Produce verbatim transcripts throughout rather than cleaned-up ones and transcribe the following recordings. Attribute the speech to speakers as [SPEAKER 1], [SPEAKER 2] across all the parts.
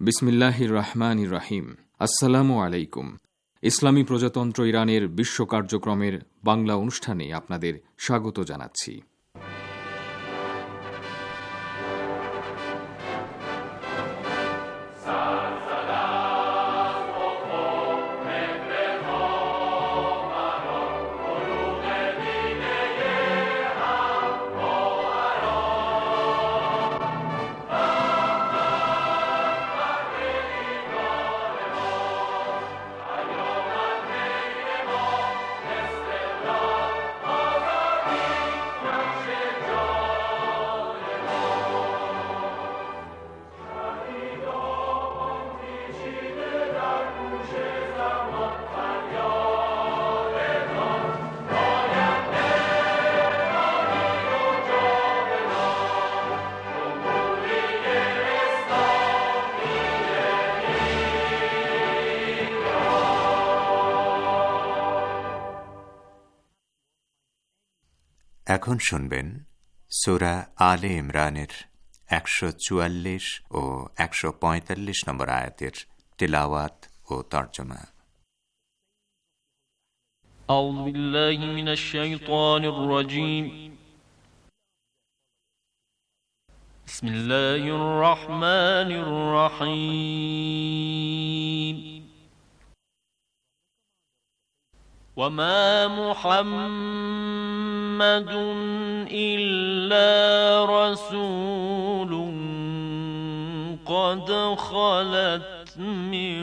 [SPEAKER 1] বিসমিল্লাহির রহমানির রহিম। আসসালামু আলাইকুম। ইসলামী প্রজাতন্ত্র ইরানের বিশ্ব কার্যক্রমের বাংলা অনুষ্ঠানে আপনাদের স্বাগত জানাচ্ছি।
[SPEAKER 2] এখন শুনবেন সূরা আলে ইমরানের একশো চুয়াল্লিশ ও একশো পঁয়তাল্লিশ নম্বর আয়াতের তিলাওয়াত ও তর্জমা।
[SPEAKER 3] আউযু বিল্লাহি মিনাশ শাইতানির রাজীম। বিসমিল্লাহির রহমানির রহিম। وما محمد إلا رسول قد خلت من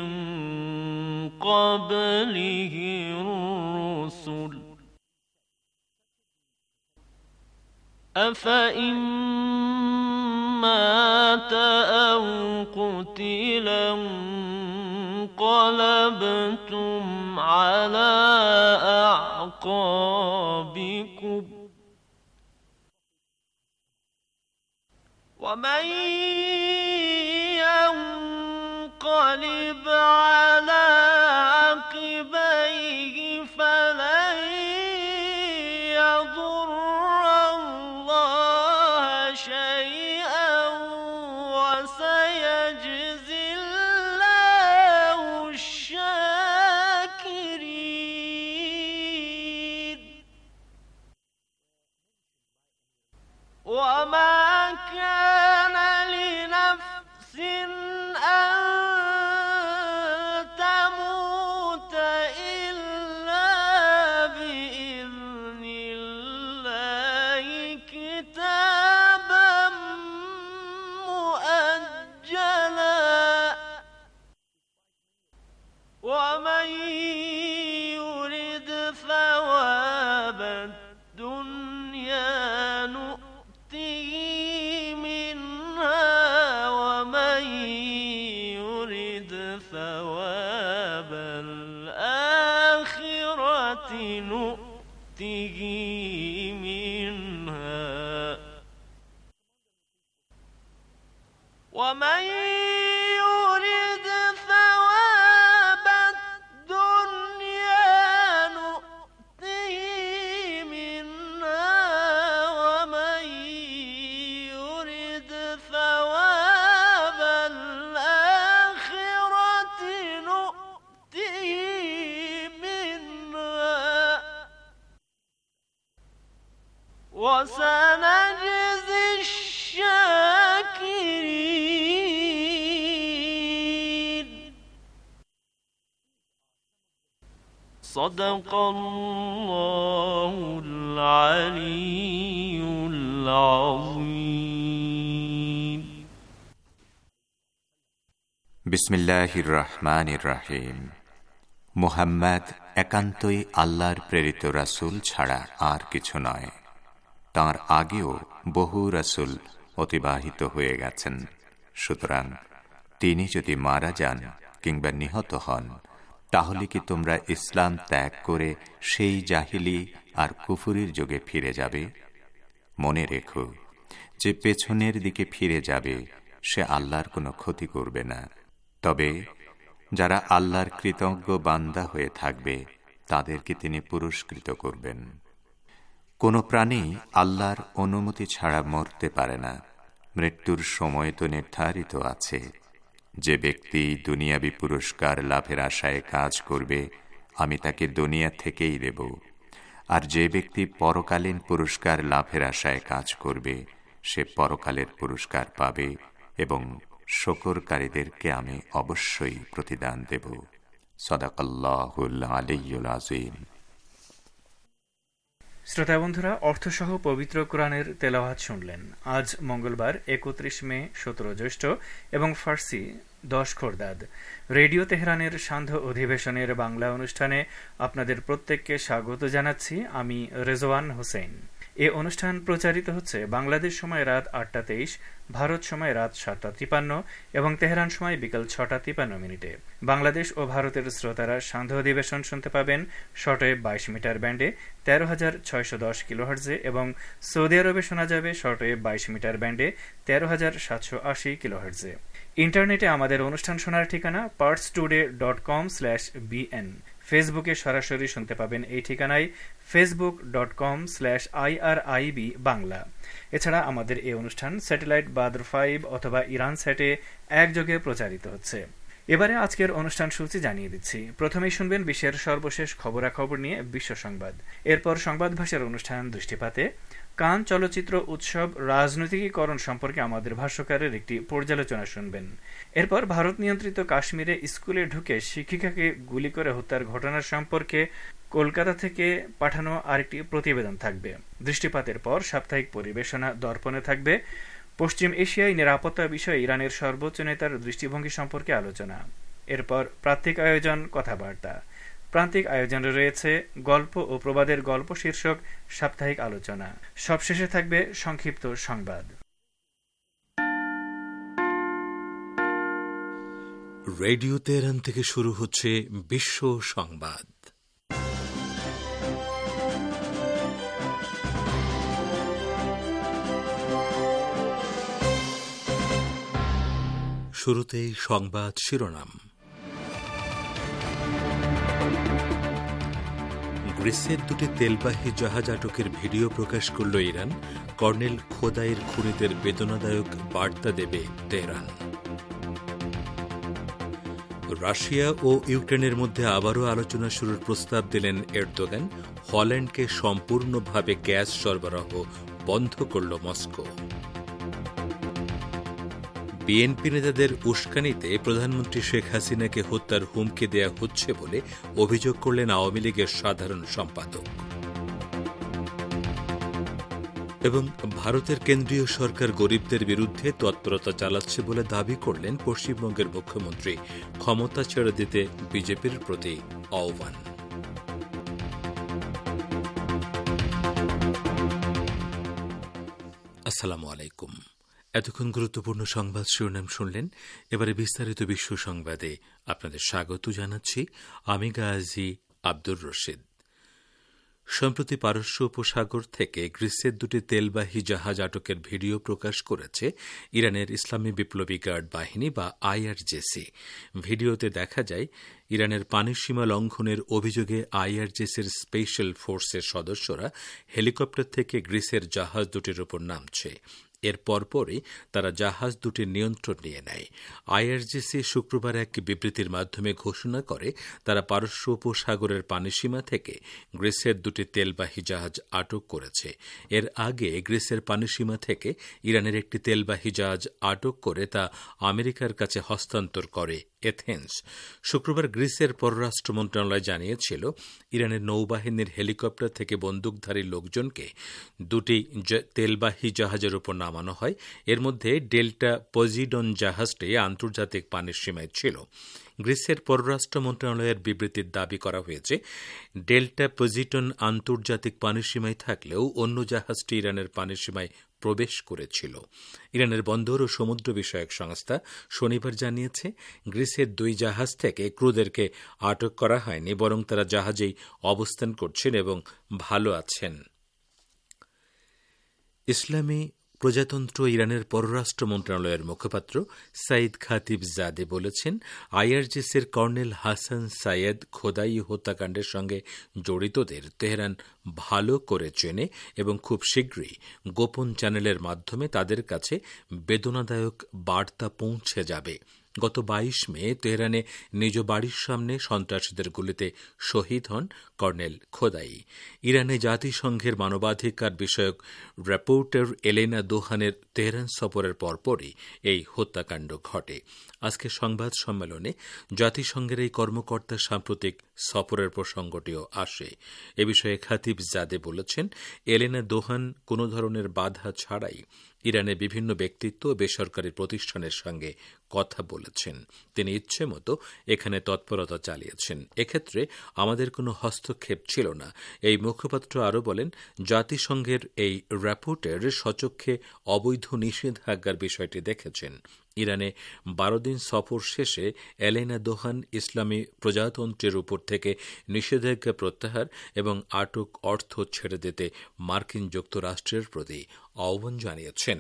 [SPEAKER 3] قبله الرسل أفإن مات أو قتلا انقلبتم على أعقابكم ومن ينقلب على عقبيه فلن يضر الله شيئا وسيجزي الله الشاكرين. وما كان لنفس أن تموت إلا بإذن الله كتابا مؤجلا ومن يرد ثواب الدنيا نؤته منها ومن يرد ثواب الآخرة نؤته منها ومن يرد ثواب الدنيا نؤته منها ومن يرد ثواب الآخرة نؤته منها وسنجزي الشاكرين. صدق الله العلي العظيم.
[SPEAKER 2] বিসমিল্লাহির রহমানির রহিম। মুহাম্মদ একান্তই আল্লাহর প্রেরিত রাসূল ছাড়া আর কিছু নয়। তাঁর আগেও বহু রাসূল অতিবাহিত হয়ে গেছেন। সুতরাং তিনি যদি মারা যান কিংবা নিহত হন, তাহলে কি তোমরা ইসলাম ত্যাগ করে সেই জাহিলি আর কুফরির যুগে ফিরে যাবে? মনে রেখো যে পেছনের দিকে ফিরে যাবে সে আল্লাহর কোনো ক্ষতি করবে না। তবে যারা আল্লাহর কৃতজ্ঞ বান্দা হয়ে থাকবে তাদেরকে তিনি পুরস্কৃত করবেন। কোনো প্রাণী আল্লাহর অনুমতি ছাড়া মরতে পারে না। মৃত্যুর সময় তো নির্ধারিত আছে, যে ব্যক্তি দুনিয়াবি পুরস্কার লাভের আশায় কাজ করবে, আমি তাকে দুনিয়া থেকেই দেব, আর যে ব্যক্তি পরকালীন পুরস্কার লাভের আশায় কাজ করবে, সে পরকালের পুরস্কার পাবে এবং শুকরকারীদেরকে আমি অবশ্যই প্রতিদান দেব। সাদাকাল্লাহুল আলিয়্যুল আযীম।
[SPEAKER 4] শ্রোতা বন্ধুরা, অর্থসহ পবিত্র কোরআনের তেলাওয়াত শুনলেন। আজ মঙ্গলবার একত্রিশ মে, সতেরো জ্যৈষ্ঠ এবং ফার্সি দশ খোরদাদ। রেডিও তেহরানের সান্ধ্য অধিবেশনের বাংলা অনুষ্ঠানে আপনাদের প্রত্যেককে স্বাগত জানাচ্ছি। আমি রেজওয়ান হোসেন। এ অনুষ্ঠান প্রচারিত হচ্ছে বাংলাদেশ সময় রাত আটটা তেইশ, ভারত সময় রাত সাতটা তিপান্ন এবং তেহরান সময় বিকাল ছটা তিপান্ন মিনিটে। বাংলাদেশ ও ভারতের শ্রোতারা সান্ধ্য অধিবেশন শুনতে পাবেন শর্টওয়েভ বাইশ মিটার ব্যান্ডে তেরো হাজার ছয়শো দশ কিলোহার্টজে এবং সৌদি আরবে শোনা যাবে শর্টওয়েভ বাইশ মিটার ব্যান্ডে তেরো হাজার সাতশো আশি কিলোহার্টজে। ইন্টারনেটে আমাদের অনুষ্ঠান শোনার ঠিকানা Pars Today dot com slash BN. ফেসবুকে সরাসরি শুনতে পাবেন এই ঠিকানায় Facebook dot com slash IRIB Bangla. এছাড়া আমাদের এই অনুষ্ঠান স্যাটেলাইট বাদ্র ফাইভ অথবা ইরান স্যাটে একযোগে প্রচারিত হচ্ছে। এবারে আজকের অনুষ্ঠান সূচি জানিয়ে দিচ্ছি। প্রথমেই শুনবেন বিশ্বের সর্বশেষ খবরাখবর নিয়ে বিশ্ব সংবাদ। এরপর সংবাদ ভাষার অনুষ্ঠান দৃষ্টিপাতে কান চলচ্চিত্র উৎসব রাজনৈতিকীকরণ সম্পর্কে আমাদের ভাষ্যকারের একটি পর্যালোচনা শুনবেন। এরপর ভারত নিয়ন্ত্রিত কাশ্মীরে স্কুলে ঢুকে শিক্ষিকাকে গুলি করে হত্যার ঘটনা সম্পর্কে কলকাতা থেকে পাঠানো আরেকটি প্রতিবেদন থাকবে। দৃষ্টিপাতের পর সাপ্তাহিক পরিবেশনা দর্পণে থাকবে পশ্চিম এশিয়ায় নিরাপত্তা বিষয়ে ইরানের সর্বোচ্চ নেতার দৃষ্টিভঙ্গি সম্পর্কে আলোচনা। এরপর প্রান্তিক আয়োজন কথাবার্তা। প্রান্তিক আয়োজনে রয়েছে গল্প ও প্রবাদের গল্প শীর্ষক সাপ্তাহিক আলোচনা। সবশেষে থাকবে সংক্ষিপ্ত সংবাদ।
[SPEAKER 5] রেডিও তেহরান থেকে শুরু হচ্ছে বিশ্ব সংবাদ। শুরুতেই সংবাদ শিরোনাম। গ্রিসের দুটি তেলবাহী জাহাজ আটকের ভিডিও প্রকাশ করল ইরান। কর্নেল খোদাইর খুনিদের বেদনাদায়ক বার্তা দেবে তেহরান। রাশিয়া ও ইউক্রেনের মধ্যে আবারও আলোচনা শুরুর প্রস্তাব দিলেন এরদোগান। হল্যান্ডকে সম্পূর্ণভাবে গ্যাস সরবরাহ বন্ধ করল মস্কো। বিএনপি নেতাদের উস্কানিতে প্রধানমন্ত্রী শেখ হাসিনাকে হত্যার হুমকি দেয়া হচ্ছে বলে অভিযোগ করলেন আওয়ামী লীগের সাধারণ সম্পাদক। এবং ভারতের কেন্দ্রীয় সরকার গরিবদের বিরুদ্ধে তৎপরতা চালাচ্ছে বলে দাবি করলেন পশ্চিমবঙ্গের মুখ্যমন্ত্রী। ক্ষমতা ছেড়ে দিতে বিজেপির প্রতি আহ্বান। আসসালামু আলাইকুম। এতক্ষণ গুরুত্বপূর্ণ সংবাদ শিরোনাম শুনলেন। এবারে বিস্তারিত বিশ্ব সংবাদে আপনাদের স্বাগত জানাচ্ছি। আমি গাজী আব্দুর রশিদ। সম্প্রতি পারস্য উপসাগর থেকে গ্রিসের দুটি তেলবাহী জাহাজ আটকের ভিডিও প্রকাশ করেছে ইরানের ইসলামী বিপ্লবী গার্ড বাহিনী বা আইআরজিসি। ভিডিওতে দেখা যায় ইরানের পানিসীমা লঙ্ঘনের অভিযোগে আইআরজিসির স্পেশাল ফোর্সের সদস্যরা হেলিকপ্টার থেকে গ্রিসের জাহাজ দুটির উপর নামছে। এর পরপরই তারা জাহাজ দুটির নিয়ন্ত্রণ নিয়ে নেয়। আইআরজিসি শুক্রবার এক বিবৃতির মাধ্যমে ঘোষণা করে তারা পারস্য উপসাগরের পানিসীমা থেকে গ্রিসের দুটি তেলবাহী জাহাজ আটক করেছে। এর আগে গ্রিসের পানিসীমা থেকে ইরানের একটি তেলবাহী জাহাজ আটক করে তা আমেরিকার কাছে হস্তান্তর করে এথেন্স। শুক্রবার গ্রিসের পররাষ্ট্র মন্ত্রণালয় জানিয়েছিল ইরানের নৌবাহিনীর হেলিকপ্টার থেকে বন্দুকধারী লোকজনকে দুটি তেলবাহী জাহাজের উপর নামানো হয়। এর মধ্যে ডেল্টা পজিডন জাহাজটি আন্তর্জাতিক পানির সীমায় ছিল। গ্রিসের পররাষ্ট্র মন্ত্রণালয়ের বিবৃতির দাবি করা হয়েছে ডেল্টা পজিডন আন্তর্জাতিক পানির সীমায় থাকলেও অন্য জাহাজটি ইরানের পানির সীমায় প্রবেশ করেছিল। ইরানের বন্দর ও সমুদ্র বিষয়ক সংস্থা শনিবার জানিয়েছে গ্রিসের দুই জাহাজ থেকে ক্রুদেরকে আটক করা হয়নি, বরং তারা জাহাজেই অবস্থান করছেন এবং ভালো আছেন। ইসলামী প্রজাতন্ত্র ইরানের পররাষ্ট্র মন্ত্রণালয়ের মুখপাত্র সাইদ খাতিব জাদে বলেছেন, আইআরজিসির কর্নেল হাসান সাইয়েদ খোদাই হত্যাকাণ্ডের সঙ্গে জড়িতদের তেহরান ভালো করে চেনে এবং খুব শীঘ্রই গোপন চ্যানেলের মাধ্যমে তাদের কাছে বেদনাদায়ক বার্তা পৌঁছে যাবে। গত বাইশ মে তেহরানে নিজ বাড়ির সামনে সন্ত্রাসীদের গুলিতে শহীদ হন কর্নেল খোদাই। ইরানে জাতিসংঘের মানবাধিকার বিষয়ক রিপোর্টার এলেনা দোহানের তেহরান সফরের পরপরই এই হত্যাকাণ্ড ঘটে। আজকে সংবাদ সম্মেলনে জাতিসংঘের এই কর্মকর্তার সাম্প্রতিক সফরের প্রসঙ্গটিও আসে। এ বিষয়ে খাতিব জাদে বলেছেন, এলেনা দোহান কোন ধরনের বাধা ছাড়াই ইরানের বিভিন্ন ব্যক্তিত্ব ও বেসরকারি প্রতিষ্ঠানের সঙ্গে কথা বলেছেন। তিনি ইচ্ছে মতো এখানে তৎপরতা চালিয়েছেন। এক্ষেত্রে আমাদের কোনো হস্তক্ষেপ ছিল না। এই মুখপাত্র আরও বলেন, জাতিসংঘের এই রিপোর্টের সচক্ষে অবৈধ নিষেধাজ্ঞার বিষয়টি দেখেছেন। ইরানে বারো দিন সফর শেষে এলেনা দোহান ইসলামী প্রজাতন্ত্রের উপর থেকে নিষেধাজ্ঞা প্রত্যাহার এবং আটক অর্থ ছেড়ে দিতে মার্কিন যুক্তরাষ্ট্রের প্রতি আহ্বান জানিয়েছেন।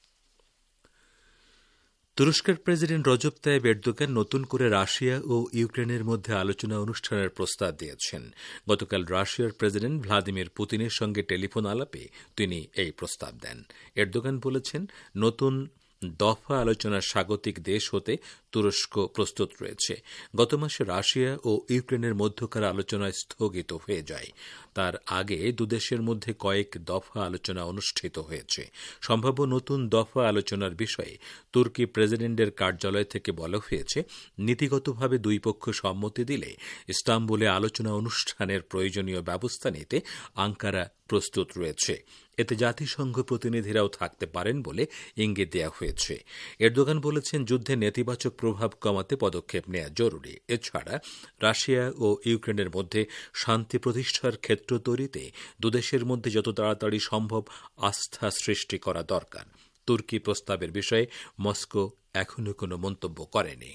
[SPEAKER 5] তুরস্কের প্রেসিডেন্ট রজব তাইয়িপ এরদোগান নতুন করে রাশিয়া ও ইউক্রেনের মধ্যে আলোচনা অনুষ্ঠানের প্রস্তাব দিয়েছেন। গতকাল রাশিয়ার প্রেসিডেন্ট ভ্লাদিমির পুতিনের সঙ্গে টেলিফোন আলাপে তিনি এই প্রস্তাব দেন। এরদোগান বলেছেন, নতুন দফা আলোচনার স্বাগতিক দেশ হতে তুরস্ক প্রস্তুত রয়েছে। গত মাসে রাশিয়া ও ইউক্রেনের মধ্যকার আলোচনা স্থগিত হয়ে যায়। তার আগে দুদেশের মধ্যে কয়েক দফা আলোচনা অনুষ্ঠিত হয়েছে। সম্ভাব্য নতুন দফা আলোচনার বিষয়ে তুর্কি প্রেসিডেন্টের কার্যালয় থেকে বলা হয়েছে, নীতিগতভাবে দুই পক্ষ সম্মতি দিলে ইস্তাম্বুলে আলোচনা অনুষ্ঠানের প্রয়োজনীয় ব্যবস্থা নিতে আঙ্কারা প্রস্তুত রয়েছে। এতে জাতিসংঘ প্রতিনিধিরাও থাকতে পারেন বলে ইঙ্গিত দেওয়া হয়েছে। এরদোগান বলেছেন, যুদ্ধে নেতিবাচক প্রভাব কমাতে পদক্ষেপ নেওয়া জরুরি। এছাড়া রাশিয়া ও ইউক্রেনের মধ্যে শান্তি প্রতিষ্ঠার ক্ষেত্র তৈরিতে দুদেশের মধ্যে যত তাড়াতাড়ি সম্ভব আস্থা সৃষ্টি করা দরকার। তুর্কি প্রস্তাবের বিষয়ে মস্কো এখনও কোনো মন্তব্য করেনি।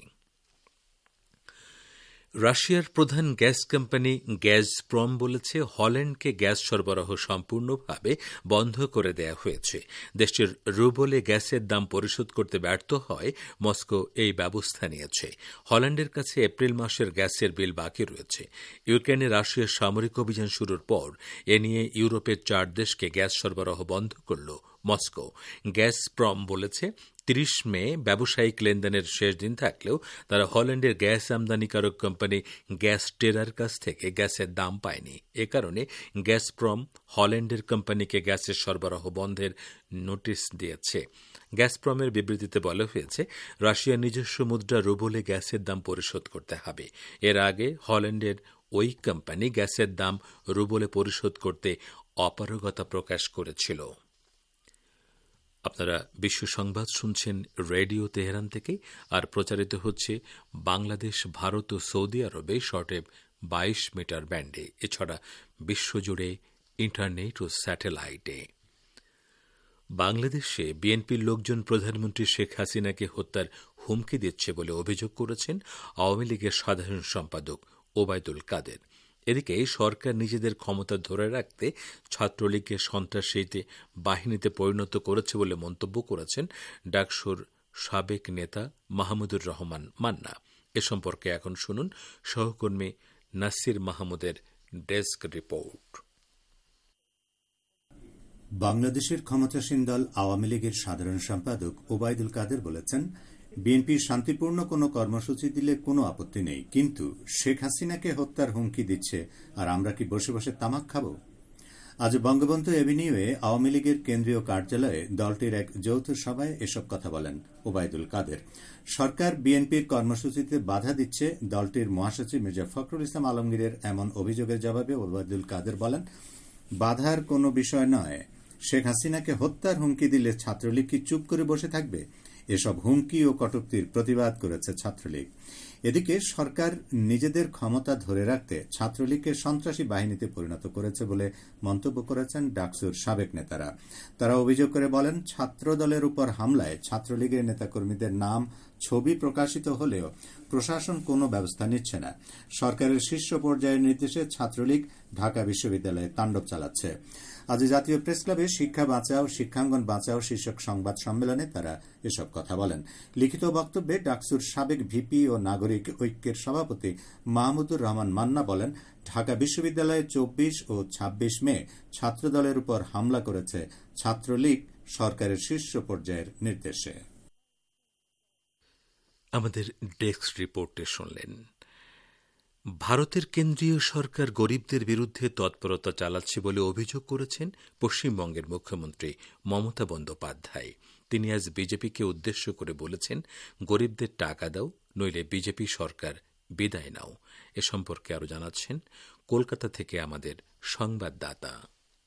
[SPEAKER 5] রাশিয়ার প্রধান গ্যাস কোম্পানি গ্যাজপ্রম বলেছে, হল্যান্ডকে গ্যাস সরবরাহ সম্পূর্ণভাবে বন্ধ করে দেওয়া হয়েছে। দেশটির রুবলে গ্যাসের দাম পরিশোধ করতে ব্যর্থ হয় মস্কো এই ব্যবস্থা নিয়েছে। হল্যান্ডের কাছে এপ্রিল মাসের গ্যাসের বিল বাকি রয়েছে। ইউক্রেনে রাশিয়ার সামরিক অভিযান শুরুর পর এ নিয়ে ইউরোপের চার দেশকে গ্যাস সরবরাহ বন্ধ করল মস্কো। গ্যাজপ্রম বলেছে, তিরিশ মে ব্যবসায়িক লেনদেনের শেষ দিন থাকলেও তারা হল্যান্ডের গ্যাস আমদানিকারক কোম্পানি গ্যাস টেরার কাছ থেকে গ্যাসের দাম পায়নি। এ কারণে গ্যাসপ্রম হল্যান্ডের কোম্পানিকে গ্যাসের সরবরাহ বন্ধের নোটিশ দিয়েছে। গ্যাসপ্রমের বিবৃতিতে বলা হয়েছে, রাশিয়ার নিজস্ব মুদ্রা রুবলে গ্যাসের দাম পরিশোধ করতে হবে। এর আগে হল্যান্ডের ওই কোম্পানি গ্যাসের দাম রুবলে পরিশোধ করতে অপারগতা প্রকাশ করেছিল। আপনারা বিশ্ব সংবাদ শুনছেন রেডিও তেহরান থেকে, আর প্রচারিত হচ্ছে বাংলাদেশ, ভারত ও সৌদি আরবে শর্টওয়েভ বাইশ মিটার ব্যান্ডে, এছাড়া বিশ্বজুড়ে ইন্টারনেট ও স্যাটেলাইটে। বাংলাদেশে বিএনপির লোকজন প্রধানমন্ত্রী শেখ হাসিনাকে হত্যার হুমকি দিচ্ছে বলে অভিযোগ করেছেন আওয়ামী লীগের সাধারণ সম্পাদক ওবায়দুল কাদের। এদিকে সরকার নিজেদের ক্ষমতা ধরে রাখতে ছাত্রলীগকে সন্ত্রাসী বাহিনীতে পরিণত করেছে বলে মন্তব্য করেছেন ডাকসুর সাবেক নেতা মাহমুদুর রহমান মান্না। এ সম্পর্কে এখন শুনুন সহকর্মী নাসির মাহমুদের ডেস্ক রিপোর্ট।
[SPEAKER 6] বাংলাদেশের ক্ষমতাসীন দল আওয়ামী লীগের সাধারণ সম্পাদক ওবায়দুল কাদের বলেছেন, বিএনপি শান্তিপূর্ণ কোনো কর্মসূচি দিলে কোনো আপত্তি নেই, কিন্তু শেখ হাসিনাকে হত্যার হুমকি দিচ্ছে, আর আমরা কি বসে বসে তামাক খাব? আজ বঙ্গবন্ধু এভিনিউয়ে আওয়ামী লীগের কেন্দ্রীয় কার্যালয়ে দলটির এক যৌথ সভায় এসব কথা বলেন ওবায়দুল কাদের। সরকার বিএনপির কর্মসূচিতে বাধা দিচ্ছে, দলটির মহাসচিব মির্জা ফখরুল ইসলাম আলমগীরের এমন অভিযোগের জবাবে ওবায়দুল কাদের বলেন, বাধার কোনো বিষয় নয়, শেখ হাসিনাকে হত্যার হুমকি দিলে ছাত্রলীগ কি চুপ করে বসে থাকবে? এসব হুমকি ও কটূক্তির প্রতিবাদ করেছে ছাত্রলীগ। এদিকে সরকার নিজেদের ক্ষমতা ধরে রাখতে ছাত্রলীগকে সন্ত্রাসী বাহিনীতে পরিণত করেছে বলে মন্তব্য করেছেন ডাকসুর সাবেক নেতারা। তারা অভিযোগ করে বলেন, ছাত্র দলের উপর হামলায় ছাত্রলীগের নেতাকর্মীদের নাম, ছবি প্রকাশিত হলেও প্রশাসন কোনো ব্যবস্থা নিচ্ছে না। সরকারের শীর্ষ পর্যায়ের নির্দেশে ছাত্রলীগ ঢাকা বিশ্ববিদ্যালয়ে তাণ্ডব চালাচ্ছে। আজ জাতীয় প্রেসক্লাবে শিক্ষা বাঁচাও, শিক্ষাঙ্গন বাঁচাও শীর্ষক সংবাদ সম্মেলনে তারা এসব কথা বলেন। লিখিত বক্তব্যে ডাকসুর সাবেক ভিপি ও নাগরিক ঐক্যের সভাপতি মাহমুদুর রহমান মান্না বলেন, ঢাকা বিশ্ববিদ্যালয়ে চব্বিশ ও ছাব্বিশ মে ছাত্রদলের উপর হামলা করেছে ছাত্রলীগ সরকারের শীর্ষ পর্যায়ের নির্দেশে।
[SPEAKER 5] আমাদের ডেস্ক রিপোর্টে শুনলেন, ভারতের কেন্দ্রীয় সরকার গরিবদের বিরুদ্ধে তৎপরতা চালাচ্ছে বলে অভিযোগ করেছেন পশ্চিমবঙ্গের মুখ্যমন্ত্রী মমতা বন্দ্যোপাধ্যায়। তিনি আজ বিজেপিকে উদ্দেশ্য করে বলেছেন, গরিবদের টাকা দাও, নইলে বিজেপি সরকার বিদায় নাও। এ সম্পর্কে আরো জানাচ্ছেন কলকাতা থেকে আমাদের সংবাদদাতা।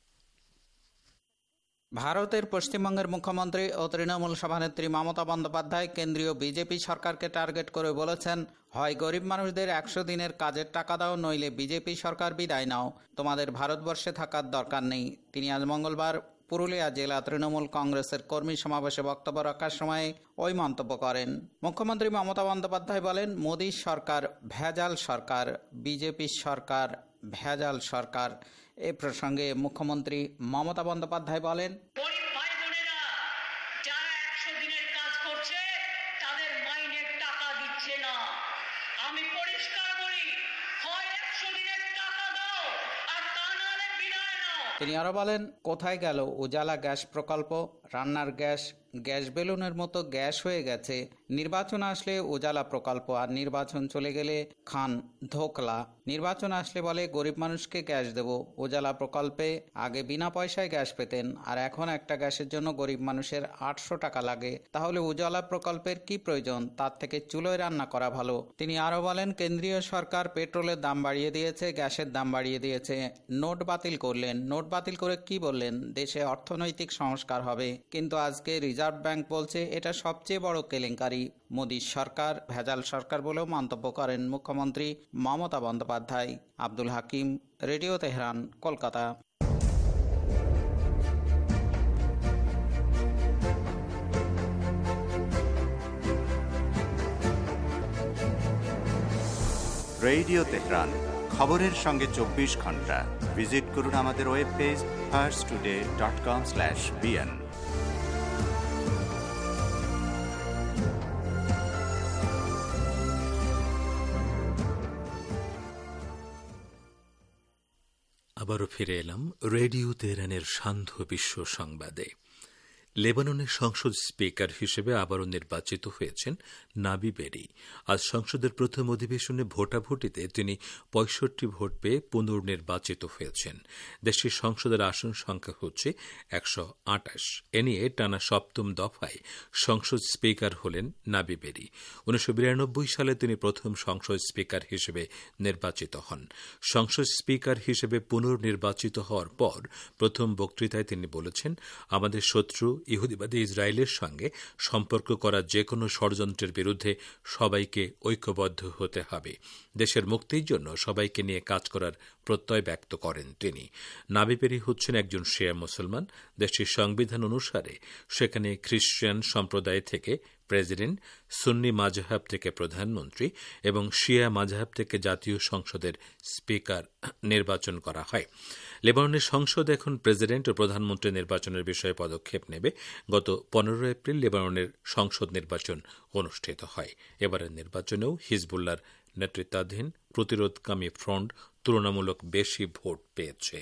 [SPEAKER 7] ভারতের পশ্চিমবঙ্গের মুখ্যমন্ত্রী ও তৃণমূল সভানেত্রী মমতা বন্দ্যোপাধ্যায় কেন্দ্রীয় বিজেপি সরকারকে টার্গেট করে বলেছেন, হয় গরিব মানুষদের একশো দিনের কাজের টাকা দাও, নইলে বিজেপি সরকার বিদায় নাও, তোমাদের ভারতবর্ষে থাকার দরকার নেই। তিনি আজ মঙ্গলবার পুরুলিয়া জেলা তৃণমূল কংগ্রেসের কর্মী সমাবেশে বক্তব্য রাখার সময় ওই মন্তব্য করেন। মুখ্যমন্ত্রী মমতা বন্দ্যোপাধ্যায় বলেন, মোদী সরকার ভেজাল সরকার, বিজেপি সরকার ভেজাল সরকার। এ প্রসঙ্গে মুখ্যমন্ত্রী মমতা বন্দ্যোপাধ্যায় বলেন,
[SPEAKER 8] গরিব ভাই বোনেরা যারা একশো দিনের কাজ করছে তাদের মাইনের টাকা দিচ্ছে না। আমি পরিষ্কার বলি, হয় একশো দিনের টাকা দাও, আর তা নাহলে বিদায় নাও।
[SPEAKER 7] তিনি আরো বলেন, কোথায় গেল উজালা গ্যাস প্রকল্প? রান্নার গ্যাস গ্যাস বেলুনের মতো গ্যাস হয়ে গেছে। নির্বাচন আসলে উজালা প্রকল্প, আর নির্বাচন চলে গেলে খান ধোকলা। নির্বাচন আসলে বলে গরিব মানুষকে গ্যাস দেব। উজালা প্রকল্পে আগে বিনা পয়সায় গ্যাস পেতেন, আর এখন একটা গ্যাসের জন্য গরিব মানুষের আটশো টাকা লাগে। তাহলে উজালা প্রকল্পের কি প্রয়োজন? তার থেকে চুলোয় রান্না করা ভালো। তিনি আরো বলেন, কেন্দ্রীয় সরকার পেট্রোলের দাম বাড়িয়ে দিয়েছে, গ্যাসের দাম বাড়িয়ে দিয়েছে, নোট বাতিল করলেন। নোট বাতিল করে কি বললেন? দেশে অর্থনৈতিক সংস্কার হবে। কিন্তু আজকে রিজার্ভ ব্যাংক বলছে এটা সবচেয়ে বড় কেলেঙ্কারি। মোদী সরকার ভেজাল সরকার বলেও মন্তব্য করেন মুখ্যমন্ত্রী Mamata Bandyopadhyay. Abdul Hakim, radio Tehran, Kolkata.
[SPEAKER 2] Radio Tehran, খবরের সঙ্গে চব্বিশ ঘন্টা। ভিজিট করুন আমাদের web page Pars Today dot com slash BN.
[SPEAKER 5] আবারও ফিরে এলাম রেডিও তেহরানের সান্ধ্য বিশ্ব সংবাদে। লেবাননের সংসদ স্পিকার হিসেবে আবারও নির্বাচিত হয়েছেন নাবি বেরি। আজ সংসদের প্রথম অধিবেশনে ভোটাভুটিতে তিনি পঁয়ষট্টি ভোট পেয়ে পুনর্নির্বাচিত হয়েছেন। দেশটির সংসদের আসন সংখ্যা হচ্ছে একশো আটাশ। এ নিয়ে টানা সপ্তম দফায় সংসদ স্পিকার হলেন নাবি বেরি। উনিশশো বিরানব্বই সালে তিনি প্রথম সংসদ স্পিকার হিসেবে নির্বাচিত হন। সংসদ স্পিকার হিসেবে পুনর্নির্বাচিত হওয়ার পর প্রথম বক্তৃতায় তিনি বলেছেন, আমাদের শত্রু ইহুদিবাদী ইসরায়েলের সঙ্গে সম্পর্ক করা যে কোনো ষড়যন্ত্রের বিরুদ্ধে সবাইকে ঐক্যবদ্ধ হতে হবে। দেশের মুক্তির জন্য সবাইকে নিয়ে কাজ করার প্রত্যয় ব্যক্ত করেন তিনি। নাবি বেরি হচ্ছেন একজন শিয়া মুসলমান। দেশটির সংবিধান অনুসারে সেখানে খ্রিস্টান সম্প্রদায় থেকে প্রেসিডেন্ট, সুন্নি মাযহাব থেকে প্রধানমন্ত্রী এবং শিয়া মাযহাব থেকে জাতীয় সংসদের স্পিকার নির্বাচন করা হয়। লেবাননের সংসদ এখন প্রেসিডেন্ট ও প্রধানমন্ত্রী নির্বাচনের বিষয়ে পদক্ষেপ নেবে। গত পনেরো এপ্রিল লেবাননের সংসদ নির্বাচন অনুষ্ঠিত হয়। এবারের নির্বাচনেও হিজবুল্লাহর নেতৃত্বাধীন প্রতিরোধকামী ফ্রন্ট তুলনামূলক বেশি ভোট পেয়েছে।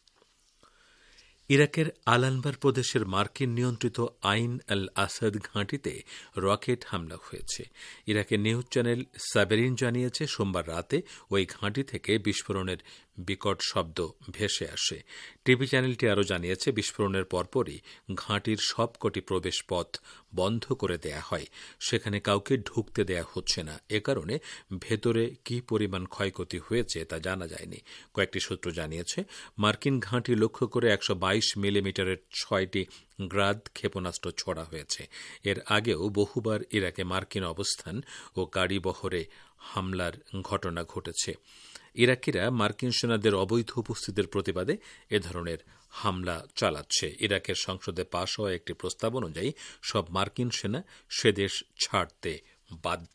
[SPEAKER 5] ইরাকের আল আনবার প্রদেশের মার্কিন নিয়ন্ত্রিত আইন আল আসাদ ঘাঁটিতে রকেট হামলা হয়েছে। ইরাকের নিউজ চ্যানেল সাবেরিন জানিয়েছে, সোমবার রাতে ওই ঘাঁটি থেকে বিস্ফোরণের বিকট শব্দ ভেসে আসে। টিভি চ্যানেলটি আরও জানিয়েছে, বিস্ফোরণের পরপরই ঘাঁটির সবকটি প্রবেশ পথ বন্ধ করে দেয়া হয়। সেখানে কাউকে ঢুকতে দেয়া হচ্ছে না। এ কারণে ভেতরে কি পরিমাণ ক্ষয়ক্ষতি হয়েছে তা জানা যায়নি। কয়েকটি সূত্র জানিয়েছে, মার্কিন ঘাঁটি লক্ষ্য করে একশো বাইশ মিলিমিটারের ছয়টি গ্রাদ ক্ষেপণাস্ত্র ছোড়া হয়েছে। এর আগেও বহুবার ইরাকে মার্কিন অবস্থান ও গাড়ি বহরে হামলার ঘটনা ঘটেছে। ইরাকিরা মার্কিন সেনাদের অবৈধ উপস্থিতির প্রতিবাদে এ ধরনের হামলা চালাচ্ছে। ইরাকের সংসদে পাশ হওয়া একটি প্রস্তাব অনুযায়ী সব মার্কিন সেনা সে দেশ ছাড়তে বাধ্য।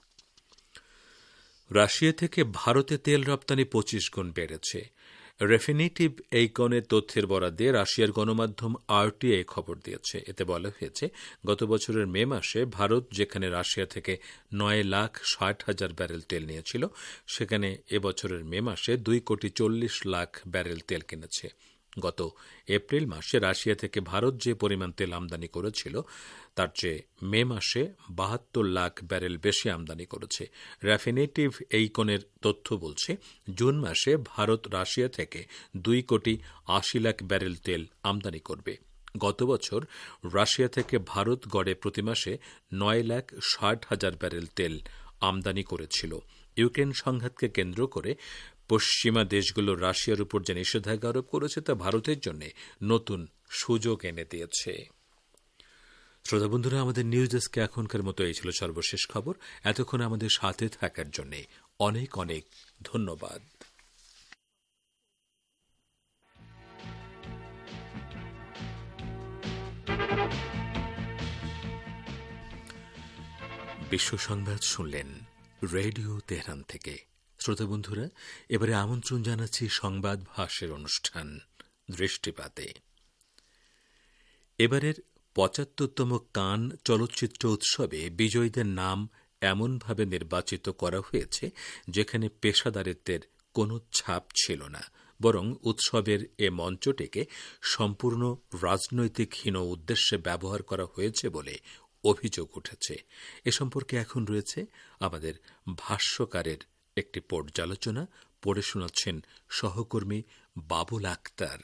[SPEAKER 5] রাশিয়া থেকে ভারতে তেল রপ্তানি পঁচিশ গুণ বেড়েছে। রেফিনেটিভ এই কনের তথ্যের বরাদ্দে রাশিয়ার গণমাধ্যম আরটিআই খবর দিয়েছে। এতে বলা হয়েছে, গত বছরের মে মাসে ভারত যেখানে রাশিয়া থেকে নয় লাখ ষাট হাজার ব্যারেল তেল নিয়েছিল, সেখানে এবছরের মে মাসে দুই কোটি চল্লিশ লাখ ব্যারেল তেল কিনেছে। গত এপ্রিল মাসে রাশিয়া থেকে ভারত যে পরিমাণ তেল আমদানি করেছিল তার চেয়ে মে মাসে বাহাত্তর লাখ ব্যারেল বেশি আমদানি করেছে। র্যাফিনেটিভ এইকনের তথ্য বলছে, জুন মাসে ভারত রাশিয়া থেকে দুই কোটি আশি লাখ ব্যারেল তেল আমদানি করবে। গত বছর রাশিয়া থেকে ভারত গড়ে প্রতি মাসে নয় লাখ ষাট হাজার ব্যারেল তেল আমদানি করেছিল। ইউক্রেন সংঘাতকে কেন্দ্র করে পশ্চিমা দেশগুলো রাশিয়ার উপর যে নিষেধাজ্ঞা আরোপ করেছে তা ভারতের জন্য নতুন সুযোগ এনে দিয়েছে। শ্রোতা বন্ধুরা, আমাদের নিউজ ডেস্কে এখনকার মতো এই ছিল সর্বশেষ খবর। এতক্ষণ আমাদের সাথে থাকার জন্য অনেক অনেক ধন্যবাদ। বিশ্ব সংবাদ শুনলেন রেডিও তেহরান থেকে। শ্রোতা বন্ধুরা, এবারে আমন্ত্রণ জানাচ্ছি সংবাদ ভাষ্যের অনুষ্ঠান দৃষ্টিপাতে। এবারের পঁচাত্তরতম কান চলচ্চিত্র উৎসবে বিজয়ীদের নাম এমনভাবে নির্বাচিত করা হয়েছে যেখানে পেশাদারিত্বের কোনো ছাপ ছিল না, বরং উৎসবের এ মঞ্চটিকে সম্পূর্ণ রাজনৈতিকহীন উদ্দেশ্যে ব্যবহার করা হয়েছে বলে অভিযোগ উঠেছে। এ সম্পর্কে এখন রয়েছে আমাদের ভাষ্যকারের একটি পর্যালোচনা, পড়ে শোনাচ্ছেন সহকর্মী বাবুল আক্তার।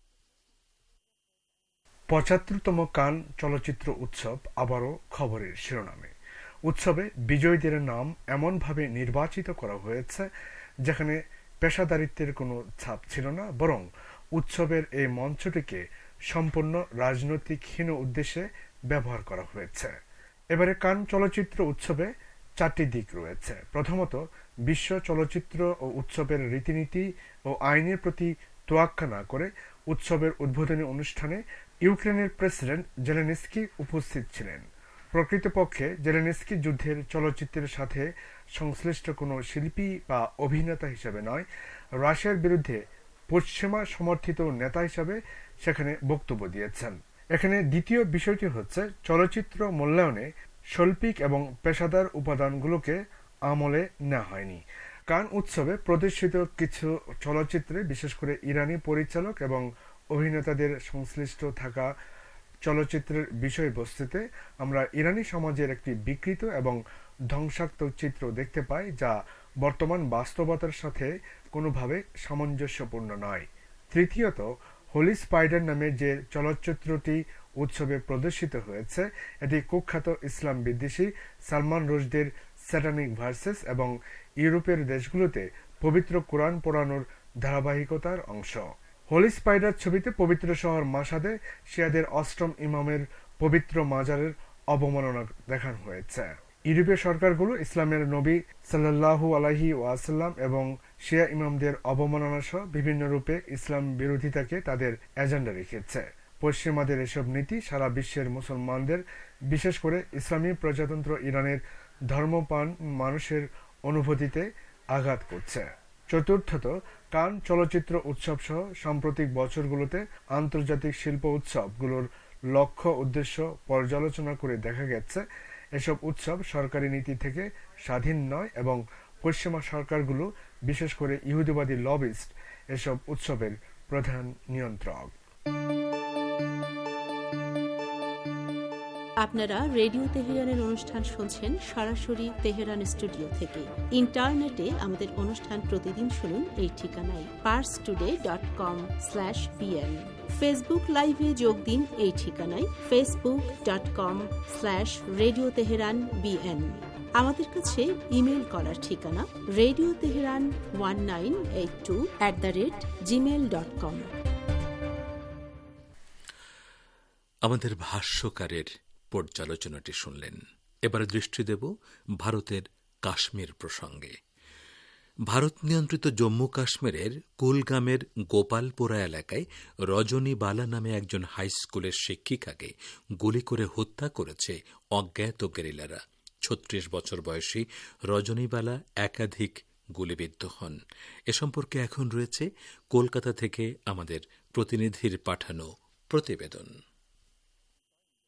[SPEAKER 9] পঁচাত্তরতম কান চলচ্চিত্র উৎসব আবারও খবরের শিরোনামে। উৎসবে বিজয়ীদের নাম এমনভাবে নির্বাচিত করা হয়েছে যেখানে পেশাদারিত্বের কোনো ছাপ ছিল না, বরং উৎসবের এই মঞ্চটিকে সম্পূর্ণ রাজনৈতিকহীন উদ্দেশ্যে ব্যবহার করা হয়েছে। এবারে কান চলচ্চিত্র উৎসবে চারটি দিক রয়েছে। প্রথমত, বিশ্ব চলচ্চিত্র ও উৎসবের রীতিনীতি ও আইনের প্রতি তোয়াক্কা না করে উৎসবের উদ্বোধনী অনুষ্ঠানে ইউক্রেনের প্রেসিডেন্ট জেলেনস্কি উপস্থিত ছিলেন। প্রকৃতপক্ষে জেলেনস্কি যুদ্ধের চলচ্চিত্রের সাথে সংশ্লিষ্ট কোনো শিল্পী বা অভিনেতা হিসেবে নয়, রাশিয়ার বিরুদ্ধে পশ্চিমা সমর্থিত নেতা হিসাবে সেখানে বক্তব্য দিয়েছেন। এখানে দ্বিতীয় বিষয়টি হচ্ছে চলচ্চিত্র মূল্যায়নে শৈল্পিক এবং পেশাদার উপাদানগুলোকে আমলে নেওয়া হয়নি। কান উৎসবে প্রদর্শিত কিছু চলচ্চিত্রে, বিশেষ করে ইরানি পরিচালক এবং অভিনেতাদের সংশ্লিষ্ট থাকা চলচ্চিত্রের বিষয়বস্তুতে আমরা ইরানি সমাজের একটি বিকৃত এবং ধ্বংসাত্মক চিত্র দেখতে পাই, যা বর্তমান বাস্তবতার সাথে কোনোভাবে সামঞ্জস্যপূর্ণ নয়। তৃতীয়ত, হোলি স্পাইডার নামে যে চলচ্চিত্রটি উৎসবে প্রদর্শিত হয়েছে এটি কুখ্যাত ইসলাম বিদ্বেষী সালমান রুশদির স্যাটানিক ভার্সেস এবং ইউরোপের দেশগুলোতে পবিত্র কোরআন পড়ানোর ধারাবাহিকতার অংশ। হোলি স্পাইডার ছবিতে পবিত্র শহর মাসাদে শিয়াদের অষ্টম ইমামের পবিত্র মাজারের অবমাননা দেখানো হয়েছে। ইউরোপীয় সরকারগুলো ইসলামের নবী সাল্লাল্লাহু আলাইহি ওয়াসাল্লাম এবং শিয়া ইমামদের অবমাননা সহ বিভিন্ন রূপে ইসলাম বিরোধিতাকে তাদের এজেন্ডা রেখেছে। পশ্চিমাদের এসব নীতি সারা বিশ্বের মুসলমানদের, বিশেষ করে ইসলামী প্রজাতন্ত্র ইরানের ধর্মপ্রাণ মানুষের অনুভূতিতে আঘাত করছে। চতুর্থত, কান চলচ্চিত্র উৎসব সহ সাম্প্রতিক বছরগুলোতে আন্তর্জাতিক শিল্প উৎসবগুলোর লক্ষ্য উদ্দেশ্য পর্যালোচনা করে দেখা গেছে এসব উৎসব সরকারি নীতি থেকে স্বাধীন নয় এবং পশ্চিমা সরকারগুলো, বিশেষ করে ইহুদিবাদী লবিস্ট, এসব উৎসবের প্রধান নিয়ন্ত্রক।
[SPEAKER 10] আপনারা রেডিও তেহরানের অনুষ্ঠান শুনছেন সরাসরি তেহরান স্টুডিও থেকে। ইন্টারনেটে আমাদের অনুষ্ঠান প্রতিদিন শুনুন এই ঠিকানায় Pars Today dot com slash BN. Facebook লাইভে যোগ দিন এই ঠিকানায় Facebook dot com slash radio Tehran BN. আমাদের কাছে ইমেল করার ঠিকানা radio Tehran one nine eight two at the rate Gmail dot com.
[SPEAKER 5] আমাদের ভাষ্যকারের পর্যালোচনাটি শুনলেন। এবারে দৃষ্টি দেব ভারতের কাশ্মীর প্রসঙ্গে। ভারত নিয়ন্ত্রিত জম্মু কাশ্মীরের কুলগামের গোপালপুরা এলাকায় রজনী বালা নামে একজন হাই স্কুলের শিক্ষিকাকে গুলি করে হত্যা করেছে অজ্ঞাত গেরিলারা। ছত্রিশ বছর বয়সী রজনী বালা একাধিক গুলিবিদ্ধ হন। এ সম্পর্কে এখন রয়েছে কলকাতা থেকে আমাদের প্রতিনিধির পাঠানো প্রতিবেদন।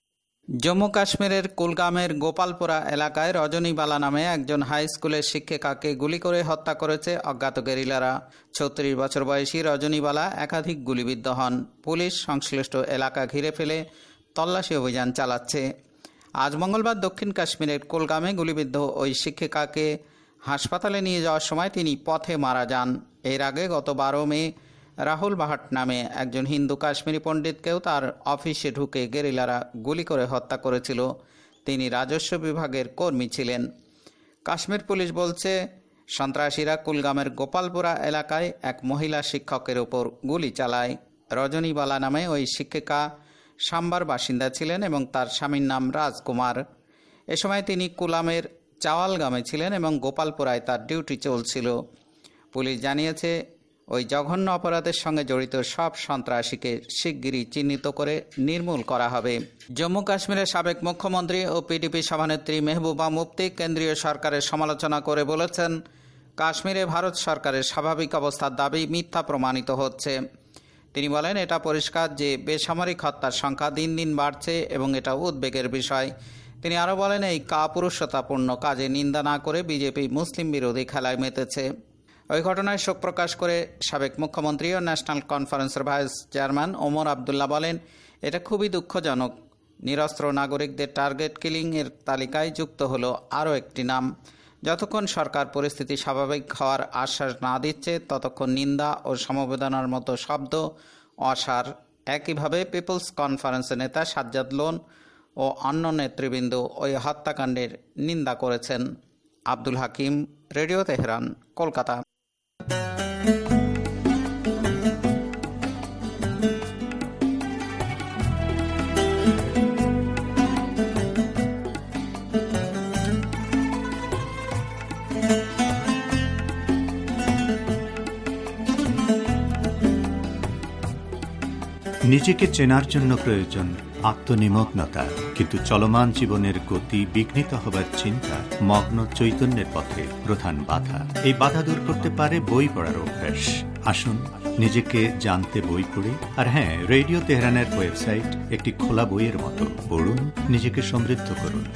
[SPEAKER 7] জম্মু কাশ্মীরের কুলগামের গোপালপুরা এলাকায় রজনীবালা নামে একজন হাই স্কুলের শিক্ষিকাকে গুলি করে হত্যা করেছে অজ্ঞাত গেরিলারা। ছত্রিশ বছর বয়সী রজনীবালা একাধিক গুলিবিদ্ধ হন। পুলিশ সংশ্লিষ্ট এলাকা ঘিরে ফেলে তল্লাশি অভিযান চালাচ্ছে। আজ মঙ্গলবার দক্ষিণ কাশ্মীরের কুলগামে গুলিবিদ্ধ ওই শিক্ষিকাকে হাসপাতালে নিয়ে যাওয়ার সময় তিনি পথে মারা যান। এর আগে গত বারো মে রাহুল ভাট নামে একজন হিন্দু কাশ্মীরি পণ্ডিতকেও তার অফিসে ঢুকে গেরিলারা গুলি করে হত্যা করেছিল। তিনি রাজস্ব বিভাগের কর্মী ছিলেন। কাশ্মীর পুলিশ বলছে, সন্ত্রাসীরা কুলগামের গোপালপুরা এলাকায় এক মহিলা শিক্ষকের ওপর গুলি চালায়। রজনীবালা নামে ওই শিক্ষিকা সাম্বার বাসিন্দা ছিলেন এবং তার স্বামীর নাম রাজকুমার। এ সময় তিনি কুলামের চাওয়ালগামে ছিলেন এবং গোপালপুরায় তার ডিউটি চলছিল। পুলিশ জানিয়েছে, ওই জঘন্য অপরাধের সঙ্গে জড়িত সব সন্ত্রাসীকে শিগগিরই চিহ্নিত করে নির্মূল করা হবে। জম্মু কাশ্মীরের সাবেক মুখ্যমন্ত্রী ও পিডিপি সভানেত্রী মেহবুবা মুফতি কেন্দ্রীয় সরকারের সমালোচনা করে বলেছেন, কাশ্মীরে ভারত সরকারের স্বাভাবিক অবস্থার দাবি মিথ্যা প্রমাণিত হচ্ছে। তিনি বলেন, এটা পরিষ্কার যে বেসামরিক হত্যার সংখ্যা দিন দিন বাড়ছে এবং এটা উদ্বেগের বিষয়। তিনি আরও বলেন, এই কাপুরুষতাপূর্ণ কাজে নিন্দা না করে বিজেপি মুসলিম বিরোধী খেলায় মেতেছে। ওই ঘটনায় শোক প্রকাশ করে সাবেক মুখ্যমন্ত্রী ও ন্যাশনাল কনফারেন্সের ভাইস চেয়ারম্যান ওমর আবদুল্লাহ বলেন, এটা খুবই দুঃখজনক। নিরস্ত্র নাগরিকদের টার্গেট কিলিং এর তালিকায় যুক্ত হলো আরও একটি নাম। যতক্ষণ সরকার পরিস্থিতি স্বাভাবিক হওয়ার আশ্বাস না দিচ্ছে, ততক্ষণ নিন্দা ও সমবেদনার মতো শব্দ অসার। একইভাবে পিপলস কনফারেন্সের নেতা সাজ্জাদ লোন ও অন্য নেতৃবৃন্দ ওই হত্যাকাণ্ডের নিন্দা করেছেন। Abdul Hakim, radio Tehran, Kolkata.
[SPEAKER 6] নিজেকে চেনার জন্য প্রয়োজন আত্মনিমগ্নতা, কিন্তু চলমান জীবনের গতি বিঘ্নিত হবার চিন্তা মগ্ন চৈতন্যের পথে প্রধান বাধা। এই বাধা দূর করতে পারে বই পড়ার অভ্যাস। আসুন নিজেকে জানতে বই পড়ে। আর হ্যাঁ, রেডিও তেহরানের ওয়েবসাইট একটি খোলা বইয়ের মতো। পড়ুন, নিজেকে সমৃদ্ধ করুন।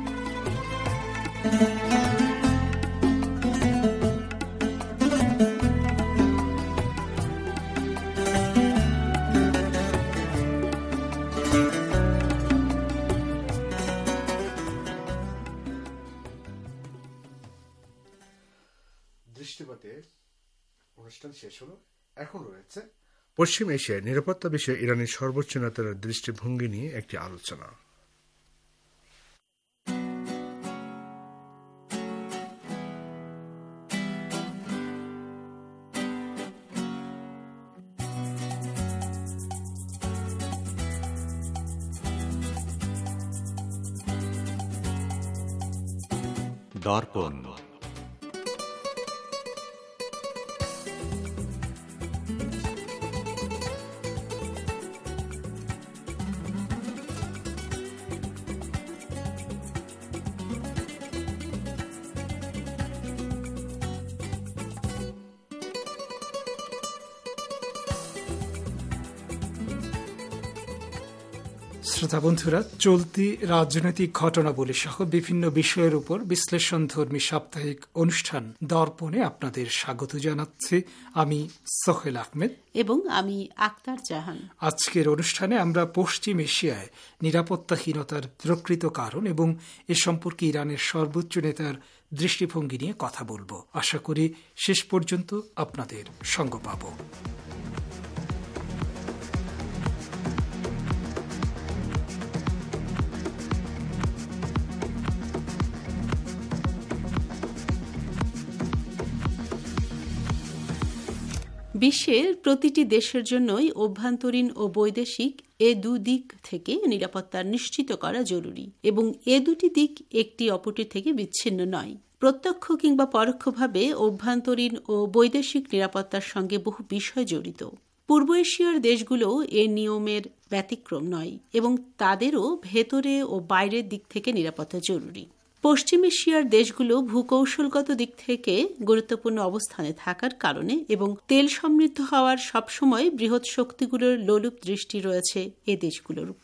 [SPEAKER 9] দৃষ্টিপাতে অনুষ্ঠান শেষ হলো। এখন রয়েছে পশ্চিম এশিয়ার নিরাপত্তা বিষয়ে ইরানের সর্বোচ্চ নেতার দৃষ্টিভঙ্গি নিয়ে একটি আলোচনা।
[SPEAKER 2] দর্পণ।
[SPEAKER 11] শ্রোতা বন্ধুরা, চলতি রাজনৈতিক ঘটনাবলী সহ বিভিন্ন বিষয়ের উপর বিশ্লেষণধর্মী সাপ্তাহিক অনুষ্ঠান দর্পণে আপনাদের স্বাগত জানাচ্ছি আমি সোহেল আহমেদ
[SPEAKER 10] এবং আমি আক্তার জাহান।
[SPEAKER 11] আজকের অনুষ্ঠানে আমরা পশ্চিম এশিয়ায় নিরাপত্তাহীনতার প্রকৃত কারণ এবং এ সম্পর্কে ইরানের সর্বোচ্চ নেতার দৃষ্টিভঙ্গি নিয়ে কথা বলবো। আশা করি শেষ পর্যন্ত আপনাদের সঙ্গ পাব।
[SPEAKER 10] বিশ্বের প্রতিটি দেশের জন্যই অভ্যন্তরীণ ও বৈদেশিক এ দুদিক থেকে নিরাপত্তা নিশ্চিত করা জরুরি এবং এ দুটি দিক একটি অপরটির থেকে বিচ্ছিন্ন নয়। প্রত্যক্ষ কিংবা পরোক্ষভাবে অভ্যন্তরীণ ও বৈদেশিক নিরাপত্তার সঙ্গে বহু বিষয় জড়িত। পূর্ব এশিয়ার দেশগুলো এ নিয়মের ব্যতিক্রম নয় এবং তাদেরও ভেতরে ও বাইরের দিক থেকে নিরাপত্তা জরুরি। পশ্চিম এশিয়ার দেশগুলো ভূকৌশলগত দিক থেকে গুরুত্বপূর্ণ অবস্থানে থাকার কারণে এবং তেল সমৃদ্ধ হওয়ার সবসময় বৃহৎ শক্তিগুলোর লোলুপ দৃষ্টি রয়েছে এ দেশগুলোর উপর।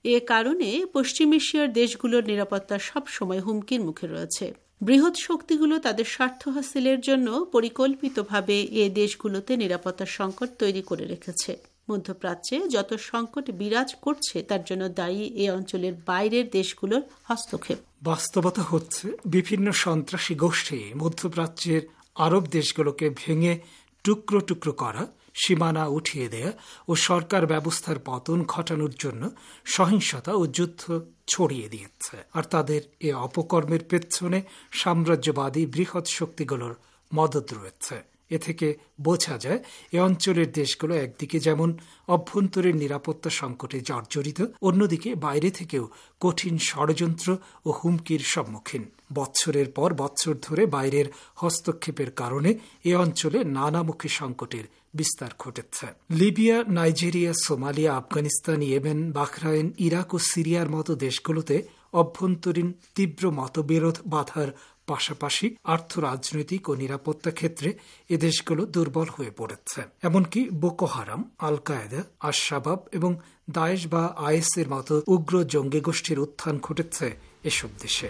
[SPEAKER 10] এ কারণে পশ্চিম এশিয়ার দেশগুলোর নিরাপত্তা সবসময় হুমকির মুখে রয়েছে। বৃহৎ শক্তিগুলো তাদের স্বার্থ হাসিলের জন্য পরিকল্পিতভাবে এ দেশগুলোতে নিরাপত্তা সংকট তৈরি করে রেখেছে। মধ্যপ্রাচ্যে যত সংকট বিরাজ করছে তার জন্য দায়ী এ অঞ্চলের বাইরের দেশগুলোর হস্তক্ষেপ।
[SPEAKER 11] বাস্তবতা হচ্ছে বিভিন্ন সন্ত্রাসী গোষ্ঠী মধ্যপ্রাচ্যের আরব দেশগুলোকে ভেঙে টুকরো টুকরো করা, সীমানা উঠিয়ে দেয়া ও সরকার ব্যবস্থার পতন ঘটানোর জন্য সহিংসতা ও যুদ্ধ ছড়িয়ে দিয়েছে। আর তাদের এ অপকর্মের পেছনে সাম্রাজ্যবাদী বৃহৎ শক্তিগুলোর মদত রয়েছে। এ থেকে বোঝা যায় এ অঞ্চলের দেশগুলো একদিকে যেমন অভ্যন্তরীণ নিরাপত্তা সংকটে জর্জরিত, অন্যদিকে বাইরে থেকেও কঠিন ষড়যন্ত্র ও হুমকির সম্মুখীন। বৎসরের পর বৎসর ধরে বাইরের হস্তক্ষেপের কারণে এ অঞ্চলে নানামুখী সংকটের বিস্তার ঘটেছে। Libya, Nigeria, Somalia, Afghanistan, Yemen, Bahrain, Iraq ও সিরিয়ার মতো দেশগুলোতে অভ্যন্তরীণ তীব্র মতবিরোধ বাধার পাশাপাশি আর্থ, রাজনৈতিক ও নিরাপত্তা ক্ষেত্রে এ দেশগুলো দুর্বল হয়ে পড়েছে। এমনকি বোকো হারাম, আল কায়েদা, আশ-শাবাব এবং দায়েশ বা আইএস এর মতো উগ্র জঙ্গি গোষ্ঠীর উত্থান ঘটেছে এসব দেশে।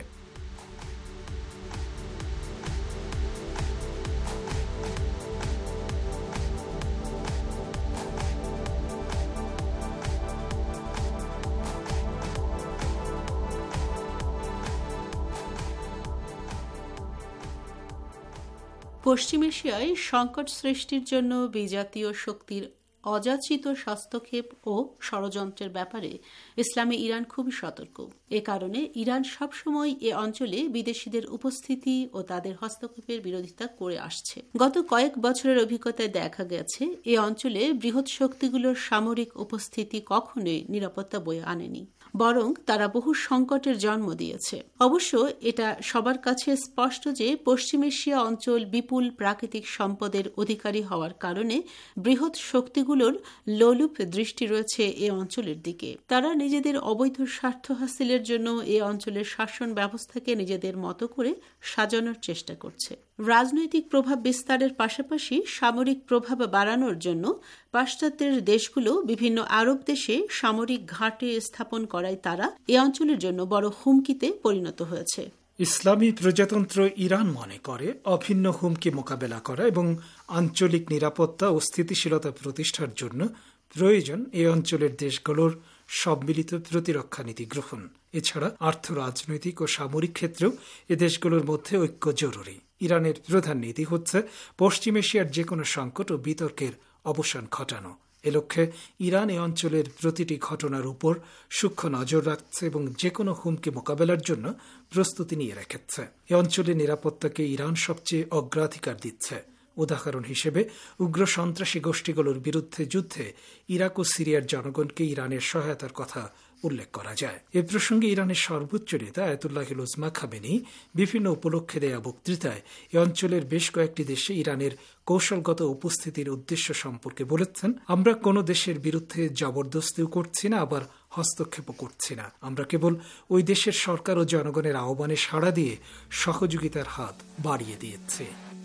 [SPEAKER 10] পশ্চিম এশিয়ায় সংকট সৃষ্টির জন্য বিজাতীয় শক্তির অযাচিত হস্তক্ষেপ ও ষড়যন্ত্রের ব্যাপারে ইসলামে ইরান খুবই সতর্ক। এ কারণে ইরান সবসময় এ অঞ্চলে বিদেশিদের উপস্থিতি ও তাদের হস্তক্ষেপের বিরোধিতা করে আসছে। গত কয়েক বছরের অভিজ্ঞতায় দেখা গেছে এ অঞ্চলে বৃহৎ শক্তিগুলোর সামরিক উপস্থিতি কখনোই নিরাপত্তা বয়ে আনেনি, বরং তারা বহু সংকটের জন্ম দিয়েছে। অবশ্য এটা সবার কাছে স্পষ্ট যে পশ্চিম এশিয়া অঞ্চল বিপুল প্রাকৃতিক সম্পদের অধিকারী হওয়ার কারণে বৃহৎ শক্তিগুলোর লোলুপ দৃষ্টি রয়েছে এ অঞ্চলের দিকে। তারা নিজেদের অবৈধ স্বার্থ হাসিলের জন্য এ অঞ্চলের শাসন ব্যবস্থাকে নিজেদের মতো করে সাজানোর চেষ্টা করছে। রাজনৈতিক প্রভাব বিস্তারের পাশাপাশি সামরিক প্রভাব বাড়ানোর জন্য পাশ্চাত্যের দেশগুলো বিভিন্ন আরব দেশে সামরিক ঘাঁটি স্থাপন করায় তারা এ অঞ্চলের জন্য বড় হুমকিতে পরিণত হয়েছে।
[SPEAKER 11] ইসলামী প্রজাতন্ত্র ইরান মনে করে অভিন্ন হুমকি মোকাবেলা করা এবং আঞ্চলিক নিরাপত্তা ও স্থিতিশীলতা প্রতিষ্ঠার জন্য প্রয়োজন এ অঞ্চলের দেশগুলোর সম্মিলিত প্রতিরক্ষা নীতি গ্রহণ। এছাড়া আর্থ, রাজনৈতিক ও সামরিক ক্ষেত্রেও এ দেশগুলোর মধ্যে ঐক্য জরুরি। ইরানের প্রধান নীতি হচ্ছে পশ্চিম এশিয়ার যে কোনো সংকট ও বিতর্কের অবসান ঘটানো। এ লক্ষ্যে ইরান এ অঞ্চলের প্রতিটি ঘটনার উপর সূক্ষ্ম নজর রাখছে এবং যে কোনো হুমকি মোকাবেলার জন্য প্রস্তুতি নিয়ে রেখেছে। এ অঞ্চলের নিরাপত্তাকে ইরান সবচেয়ে অগ্রাধিকার দিচ্ছে। উদাহরণ হিসেবে উগ্র সন্ত্রাসী গোষ্ঠীগুলোর বিরুদ্ধে যুদ্ধে ইরাক ও সিরিয়ার জনগণকে ইরানের সহায়তার কথা উল্লেখ করা যায়। এ প্রসঙ্গে ইরানের সর্বোচ্চ নেতা আয়াতুল্লাহিল উজমা খামেনি বিভিন্ন উপলক্ষে দেয়া বক্তৃতায় এ অঞ্চলের বেশ কয়েকটি দেশে ইরানের কৌশলগত উপস্থিতির উদ্দেশ্য সম্পর্কে বলেছেন, আমরা কোনো দেশের বিরুদ্ধে জবরদস্তিও করছি না, আবার হস্তক্ষেপও করছি না। আমরা কেবল ওই দেশের সরকার ও জনগণের আহ্বানে সাড়া দিয়ে সহযোগিতার হাত বাড়িয়ে দিয়েছে।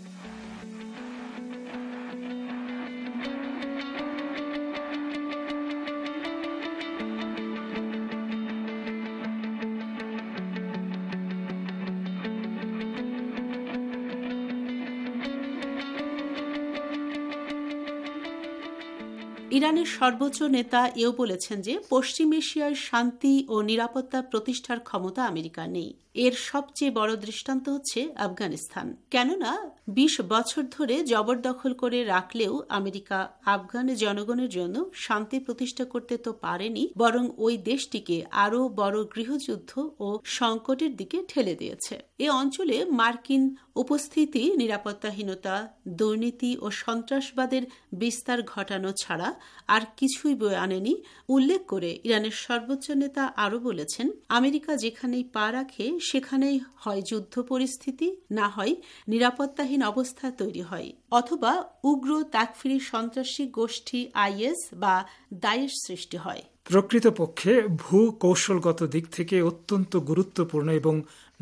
[SPEAKER 10] ইরানের সর্বোচ্চ নেতা এও বলেছেন যে পশ্চিম এশিয়ায় শান্তি ও নিরাপত্তা প্রতিষ্ঠার ক্ষমতা আমেরিকার নেই। এর সবচেয়ে বড় দৃষ্টান্ত হচ্ছে আফগানিস্তান। কেননা বিশ বছর ধরে জবরদখল করে রাখলেও আমেরিকা আফগান জনগণের জন্য শান্তি প্রতিষ্ঠা করতে তো পারেনি, বরং ওই দেশটিকে আরও বড় গৃহযুদ্ধ ও সংকটের দিকে ঠেলে দিয়েছে। এ অঞ্চলে মার্কিন উপস্থিতি নিরাপত্তাহীনতা, দুর্নীতি ও সন্ত্রাসবাদের বিস্তার ঘটানো ছাড়া আর কিছুই বয়ে আনেনি উল্লেখ করে ইরানের সর্বোচ্চ নেতা আরও বলেছেন, আমেরিকা যেখানেই পা রাখে সেখানেই হয় যুদ্ধ পরিস্থিতি, না হয় নিরাপত্তাহীন অবস্থা তৈরি হয়, অথবা উগ্র তাকফিরি সন্ত্রাসী গোষ্ঠী আইএস বা দায়েশ সৃষ্টি হয়।
[SPEAKER 11] প্রকৃতপক্ষে ভূ কৌশলগত দিক থেকে অত্যন্ত গুরুত্বপূর্ণ এবং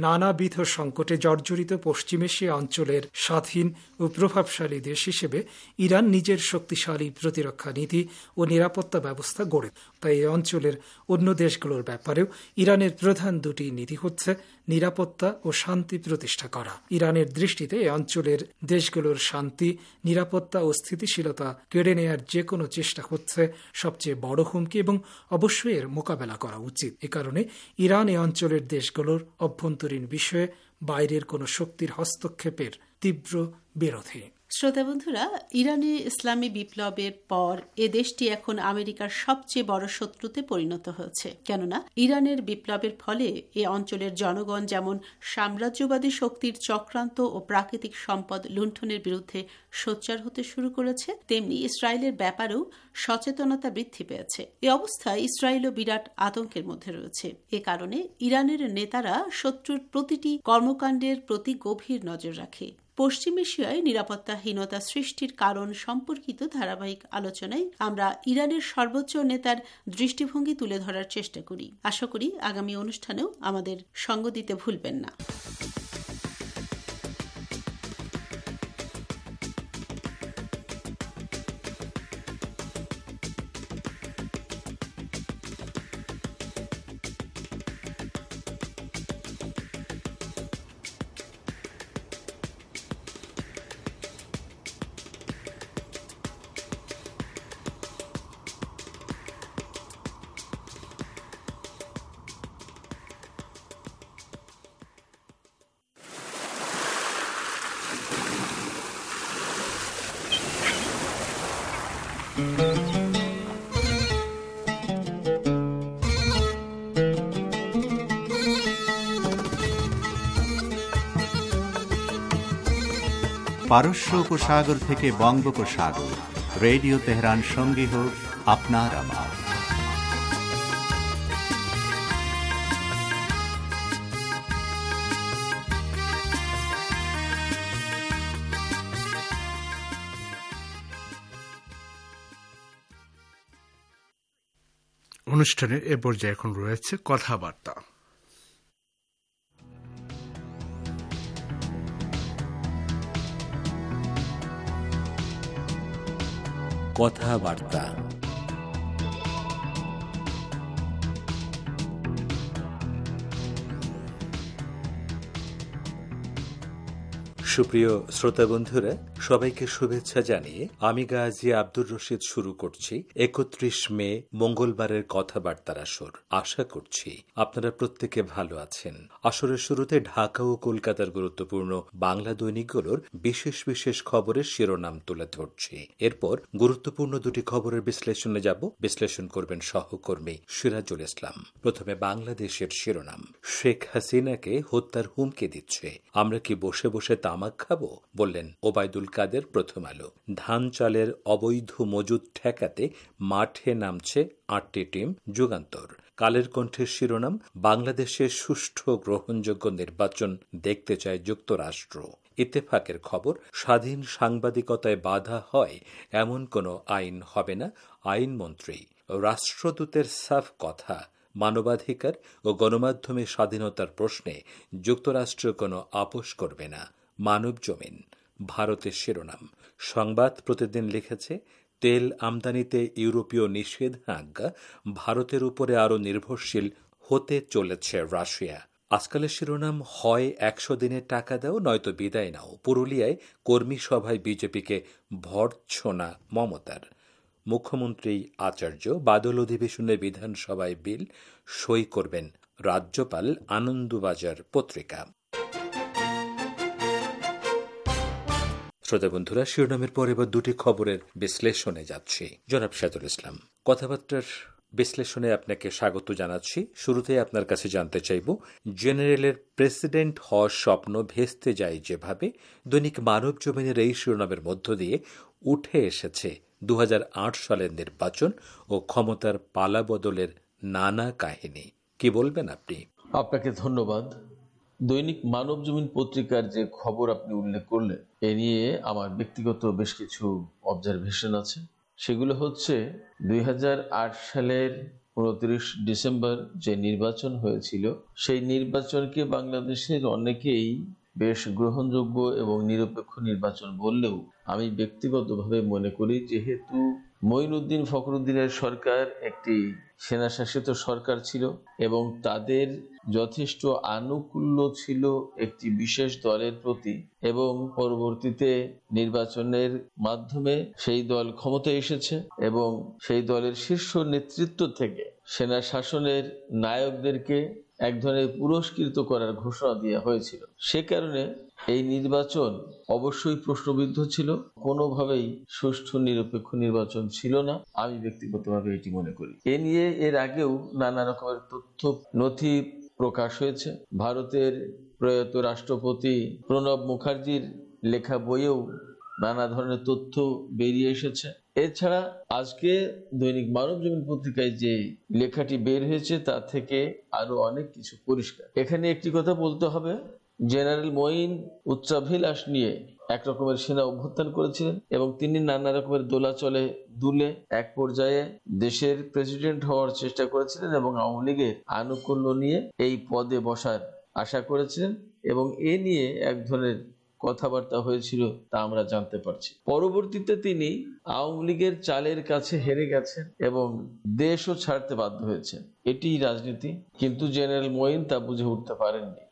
[SPEAKER 11] নানাবিধ সংকটে জর্জরিত পশ্চিম এশিয়া অঞ্চলের স্বাধীন ও প্রভাবশালী দেশ হিসেবে ইরান নিজের শক্তিশালী প্রতিরক্ষা নীতি ও নিরাপত্তা ব্যবস্থা গড়ে। তাই এই অঞ্চলের অন্য দেশগুলোর ব্যাপারেও ইরানের প্রধান দুটি নীতি হচ্ছে নিরাপত্তা ও শান্তি প্রতিষ্ঠা করা। ইরানের দৃষ্টিতে এই অঞ্চলের দেশগুলোর শান্তি, নিরাপত্তা ও স্থিতিশীলতা কেড়ে নেয়ার যে কোনো চেষ্টা হচ্ছে সবচেয়ে বড় হুমকি এবং অবশ্যই এর মোকাবেলা করা উচিত। এ কারণে ইরান এই অঞ্চলের দেশগুলোর অভ্যন্তরীণ বিষয়ে বাইরের কোনো শক্তির হস্তক্ষেপের তীব্র বিরোধী।
[SPEAKER 10] শ্রোতা বন্ধুরা, ইরানে ইসলামী বিপ্লবের পর এ দেশটি এখন আমেরিকার সবচেয়ে বড় শত্রুতে পরিণত হয়েছে। কেননা ইরানের বিপ্লবের ফলে এ অঞ্চলের জনগণ যেমন সাম্রাজ্যবাদী শক্তির চক্রান্ত ও প্রাকৃতিক সম্পদ লুণ্ঠনের বিরুদ্ধে সোচ্চার হতে শুরু করেছে, তেমনি ইসরায়েলের ব্যাপারেও সচেতনতা বৃদ্ধি পেয়েছে। এ অবস্থায় ইসরায়েলও বিরাট আতঙ্কের মধ্যে রয়েছে। এ কারণে ইরানের নেতারা শত্রুর প্রতিটি কর্মকাণ্ডের প্রতি গভীর নজর রাখে। পশ্চিম এশিয়ায় নিরাপত্তাহীনতা সৃষ্টির কারণ সম্পর্কিত ধারাবাহিক আলোচনায় আমরা ইরানের সর্বোচ্চ নেতার দৃষ্টিভঙ্গি তুলে ধরার চেষ্টা করি। আশা করি আগামী অনুষ্ঠানেও আমাদের সঙ্গ দিতে ভুলবেন না।
[SPEAKER 2] পারস্য উপসাগর থেকে বঙ্গোপসাগর, রেডিও তেহরান সঙ্গী হোক আপনার আমার।
[SPEAKER 9] অনুষ্ঠানের এ পর্যায়ে এখন রয়েছে কথাবার্তা।
[SPEAKER 5] কথাবার্তা সুপ্রিয় শ্রোতা বন্ধুরা, সবাইকে শুভেচ্ছা জানিয়ে আমি গাজী আব্দুর রশিদ শুরু করছি একত্রিশ মে মঙ্গলবারের কথাবার্তার আসর। আশা করছি আপনারা প্রত্যেকে ভালো আছেন। আসরের শুরুতে ঢাকা ও কলকাতার গুরুত্বপূর্ণ বাংলা দৈনিকগুলোর বিশেষ বিশেষ খবরের শিরোনাম তুলে ধরছি। এরপর গুরুত্বপূর্ণ দুটি খবরের বিশ্লেষণে যাব। বিশ্লেষণ করবেন সহকর্মী সিরাজুল ইসলাম। প্রথমে বাংলাদেশের শিরোনাম, শেখ হাসিনাকে হত্যার হুমকি দিচ্ছে, আমরা কি বসে বসে তামাক খাবো, বললেন ওবায়দুল কাদের প্রথম আলো। ধান চালের অবৈধ মজুদ ঠেকাতে মাঠে নামছে আটটি টিম, যুগান্তর। কালের কণ্ঠের শিরোনাম, বাংলাদেশের সুষ্ঠু গ্রহণযোগ্য নির্বাচন দেখতে চায় যুক্তরাষ্ট্র। ইত্তেফাকের খবর, স্বাধীন সাংবাদিকতায় বাধা হয় এমন কোনো আইন হবে না, আইনমন্ত্রী। রাষ্ট্রদূতের সাফ কথা, মানবাধিকার ও গণমাধ্যমের স্বাধীনতার প্রশ্নে যুক্তরাষ্ট্র কোনো আপোষ করবে না, মানব জমিন। ভারতের শিরোনাম, সংবাদ প্রতিদিন লিখেছে, তেল আমদানিতে ইউরোপীয় নিষেধাজ্ঞা, ভারতের উপরে আরও নির্ভরশীল হতে চলেছে রাশিয়া। আজকালের শিরোনাম, হয় একশো দিনের টাকা দাও নয়তো বিদায় নাও, পুরুলিয়ায় কর্মী সভায় বিজেপিকে ভর্ৎসনা মমতার। মুখ্যমন্ত্রী আচার্য বাদল অধিবেশনে বিধানসভায় বিল সই করবেন রাজ্যপাল, আনন্দবাজার পত্রিকা। শ্রোতা বন্ধুরা, শিরোনামের পর এবার দুটি খবরের বিশ্লেষণে যাচ্ছি। জনাব সিরাজুল ইসলাম, কথাবার্তার বিশ্লেষণে আপনাকে স্বাগত জানাচ্ছি। শুরুতে আপনার কাছে জানতে চাইব, জেনারেলের প্রেসিডেন্ট হওয়ার স্বপ্ন ভেস্তে যায় যেভাবে, দৈনিক মানব জমিনের এই শিরোনামের মধ্য দিয়ে উঠে এসেছে দু হাজার আট সালের নির্বাচন ও ক্ষমতার পালা বদলের নানা কাহিনী। কি বলবেন আপনি?
[SPEAKER 12] আপনাকে ধন্যবাদ। দৈনিক মানব জমিন পত্রিকার যে খবর আপনি উল্লেখ করলেন, এ নিয়ে আমার ব্যক্তিগত বেশ কিছু অবজারভেশন আছে। সেগুলো হচ্ছে দুই হাজার আট সালের উনত্রিশ ডিসেম্বর যে নির্বাচন হয়েছিল, সেই নির্বাচনকে বাংলাদেশের অনেকেই বেশ গ্রহণযোগ্য এবং নিরপেক্ষ নির্বাচন বললেও আমি ব্যক্তিগতভাবে মনে করি, যেহেতু মঈনুদ্দিন ফখরুদ্দিনের সরকার একটি সেনাশাসিত সরকার ছিল এবং তাদের যথেষ্ট আনুকূল্য ছিল একটি বিশেষ দলের প্রতি, এবং পরবর্তীতে নির্বাচনের মাধ্যমে সেই দল ক্ষমতায় এসেছে এবং সেই দলের শীর্ষ নেতৃত্ব থেকে সেনা শাসনের নায়কদেরকে এক ধরনের পুরস্কৃত করার ঘোষণা দেওয়া হয়েছিল। সে কারণে এই নির্বাচন অবশ্যই প্রশ্নবিদ্ধ ছিল, কোনোভাবেই সুষ্ঠু নিরপেক্ষ নির্বাচন ছিল না, আমি ব্যক্তিগতভাবে এটি মনে করি। এ নিয়ে এর আগেও নানা রকমের তথ্য নথি প্রকাশ হয়েছে। ভারতের প্রয়াত রাষ্ট্রপতি প্রণব মুখার্জির লেখা বইয়েও নানা ধরনের তথ্য বেরিয়ে এসেছে। এছাড়া আজকে দৈনিক মানবজমিন পত্রিকায় যে লেখাটি বের হয়েছে তা থেকে আরো অনেক কিছু পরিষ্কার। এখানে একটি কথা বলতে হবে, জেনারেল মঈন উচ্চাভিলাষ নিয়ে এক রকমের সেনা অভ্যুত্থান করেছিলেন এবং তিনি নানা রকমের দোলাচলে দুলে এক পর্যায়ে দেশের প্রেসিডেন্ট হওয়ার চেষ্টা করেছিলেন এবং আওয়ামী লীগের আনুকূল্য নিয়ে এই পদে বসার আশা করেছিলেন এবং এ নিয়ে এক ধরনের কথাবার্তা হয়েছিল, তা আমরা জানতে পারছি। পরবর্তীতে তিনি আওয়ামী লীগের চালের কাছে হেরে গেছেন এবং দেশও ছাড়তে বাধ্য হয়েছেন। এটি রাজনীতি, কিন্তু জেনারেল মঈন তা বুঝে উঠতে পারেননি।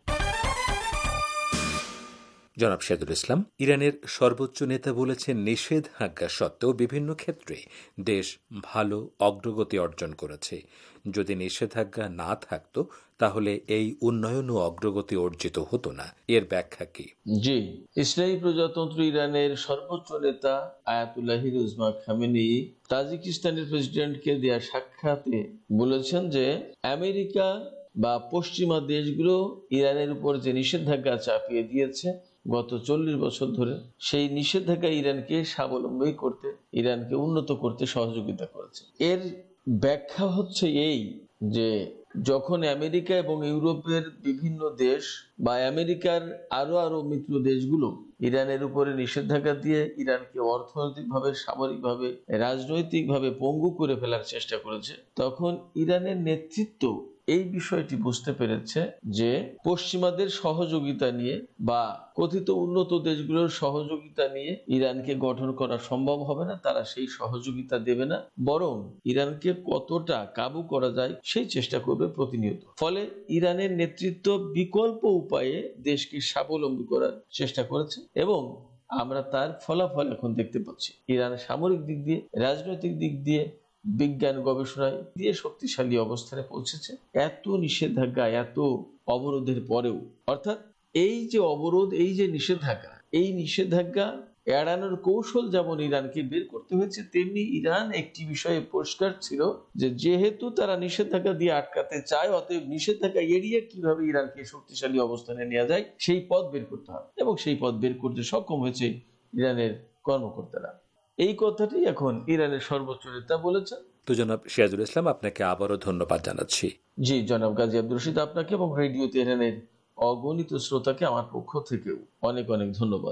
[SPEAKER 5] জনাব শহীদুল ইসলাম, ইরানের সর্বোচ্চ নেতা বলেছেন, নিষেধাজ্ঞা সত্ত্বেও বিভিন্ন ক্ষেত্রে দেশ ভালো অগ্রগতি অর্জন করেছে। যদি নিষেধাজ্ঞা না থাকত তাহলে এই উন্নয়ন ও অগ্রগতি অর্জিত হতো না। এর ব্যাখ্যা কি?
[SPEAKER 12] জি, ইসলামী প্রজাতন্ত্র ইরানের সর্বোচ্চ নেতা আয়াতুল্লাহ রুজমা খামেনি তাজিকিস্তানের প্রেসিডেন্টকে দেয়া সাক্ষাতে বলেছেন যে আমেরিকা বা পশ্চিমা দেশগুলো ইরানের উপর যে নিষেধাজ্ঞা চাপিয়ে দিয়েছে গত চল্লিশ বছর ধরে, সেই নিষেধাজ্ঞা ইরানকে স্বাবলম্বী করতে, ইরানকে উন্নত করতে সহযোগিতা করেছে। এর ব্যাখ্যা হচ্ছে এই যে যখন আমেরিকা এবং ইউরোপের বিভিন্ন দেশ বা আমেরিকার আরো আরো মিত্র দেশগুলো ইরানের উপরে নিষেধাজ্ঞা দিয়ে ইরানকে অর্থনৈতিকভাবে, সামরিকভাবে, রাজনৈতিকভাবে পঙ্গু করে ফেলার চেষ্টা করেছে, তখন ইরানের নেতৃত্ব এই বিষয়টি বুঝতে পেরেছে যে পশ্চিমাদের সহযোগিতা নিয়ে বা কথিত উন্নত দেশগুলোর সহযোগিতা নিয়ে ইরানকে গঠন করা সম্ভব হবে না, তারা সেই সহযোগিতা দেবে না, বরং ইরানকে কতটা কাবু করা যায় সেই চেষ্টা করবে প্রতিনিয়ত। ফলে ইরানের নেতৃত্ব বিকল্প উপায়ে দেশকে স্বাবলম্বী করার চেষ্টা করেছে এবং আমরা তার ফলাফল এখন দেখতে পাচ্ছি। ইরান সামরিক দিক দিয়ে, রাজনৈতিক দিক দিয়ে, বিজ্ঞান গবেষণায় দিয়ে শক্তিশালী অবস্থানে পৌঁছেছে। এত নিষেধাজ্ঞা, এত অবরোধের পরেও, অর্থাৎ এই যে অবরোধ, এই যে নিষেধাজ্ঞা, এই নিষেধাজ্ঞা এড়ানোর কৌশল যেমন ইরানকে বের করতে হয়েছে, তেমনি ইরান একটি বিষয়ে পরিষ্কার ছিল যে যেহেতু তারা নিষেধাজ্ঞা দিয়ে আটকাতে চায়, অতএব নিষেধাজ্ঞা এড়িয়ে কিভাবে ইরানকে শক্তিশালী অবস্থানে নেওয়া যায় সেই পথ বের করতে হবে এবং সেই পথ বের করতে সক্ষম হয়েছে ইরানের কর্মকর্তারা। এই কথাটি এখন ইরানের সর্বোচ্চ নেতা বলেছেন।
[SPEAKER 5] তো জনাব সিরাজুল ইসলাম, আপনাকে আবারও ধন্যবাদ জানাচ্ছি।
[SPEAKER 12] জি জনাব গাজী আব্দুর রশিদ, আপনাকে এবং রেডিও তেহরানের অগণিত শ্রোতাকে আমার পক্ষ থেকেও অনেক অনেক ধন্যবাদ।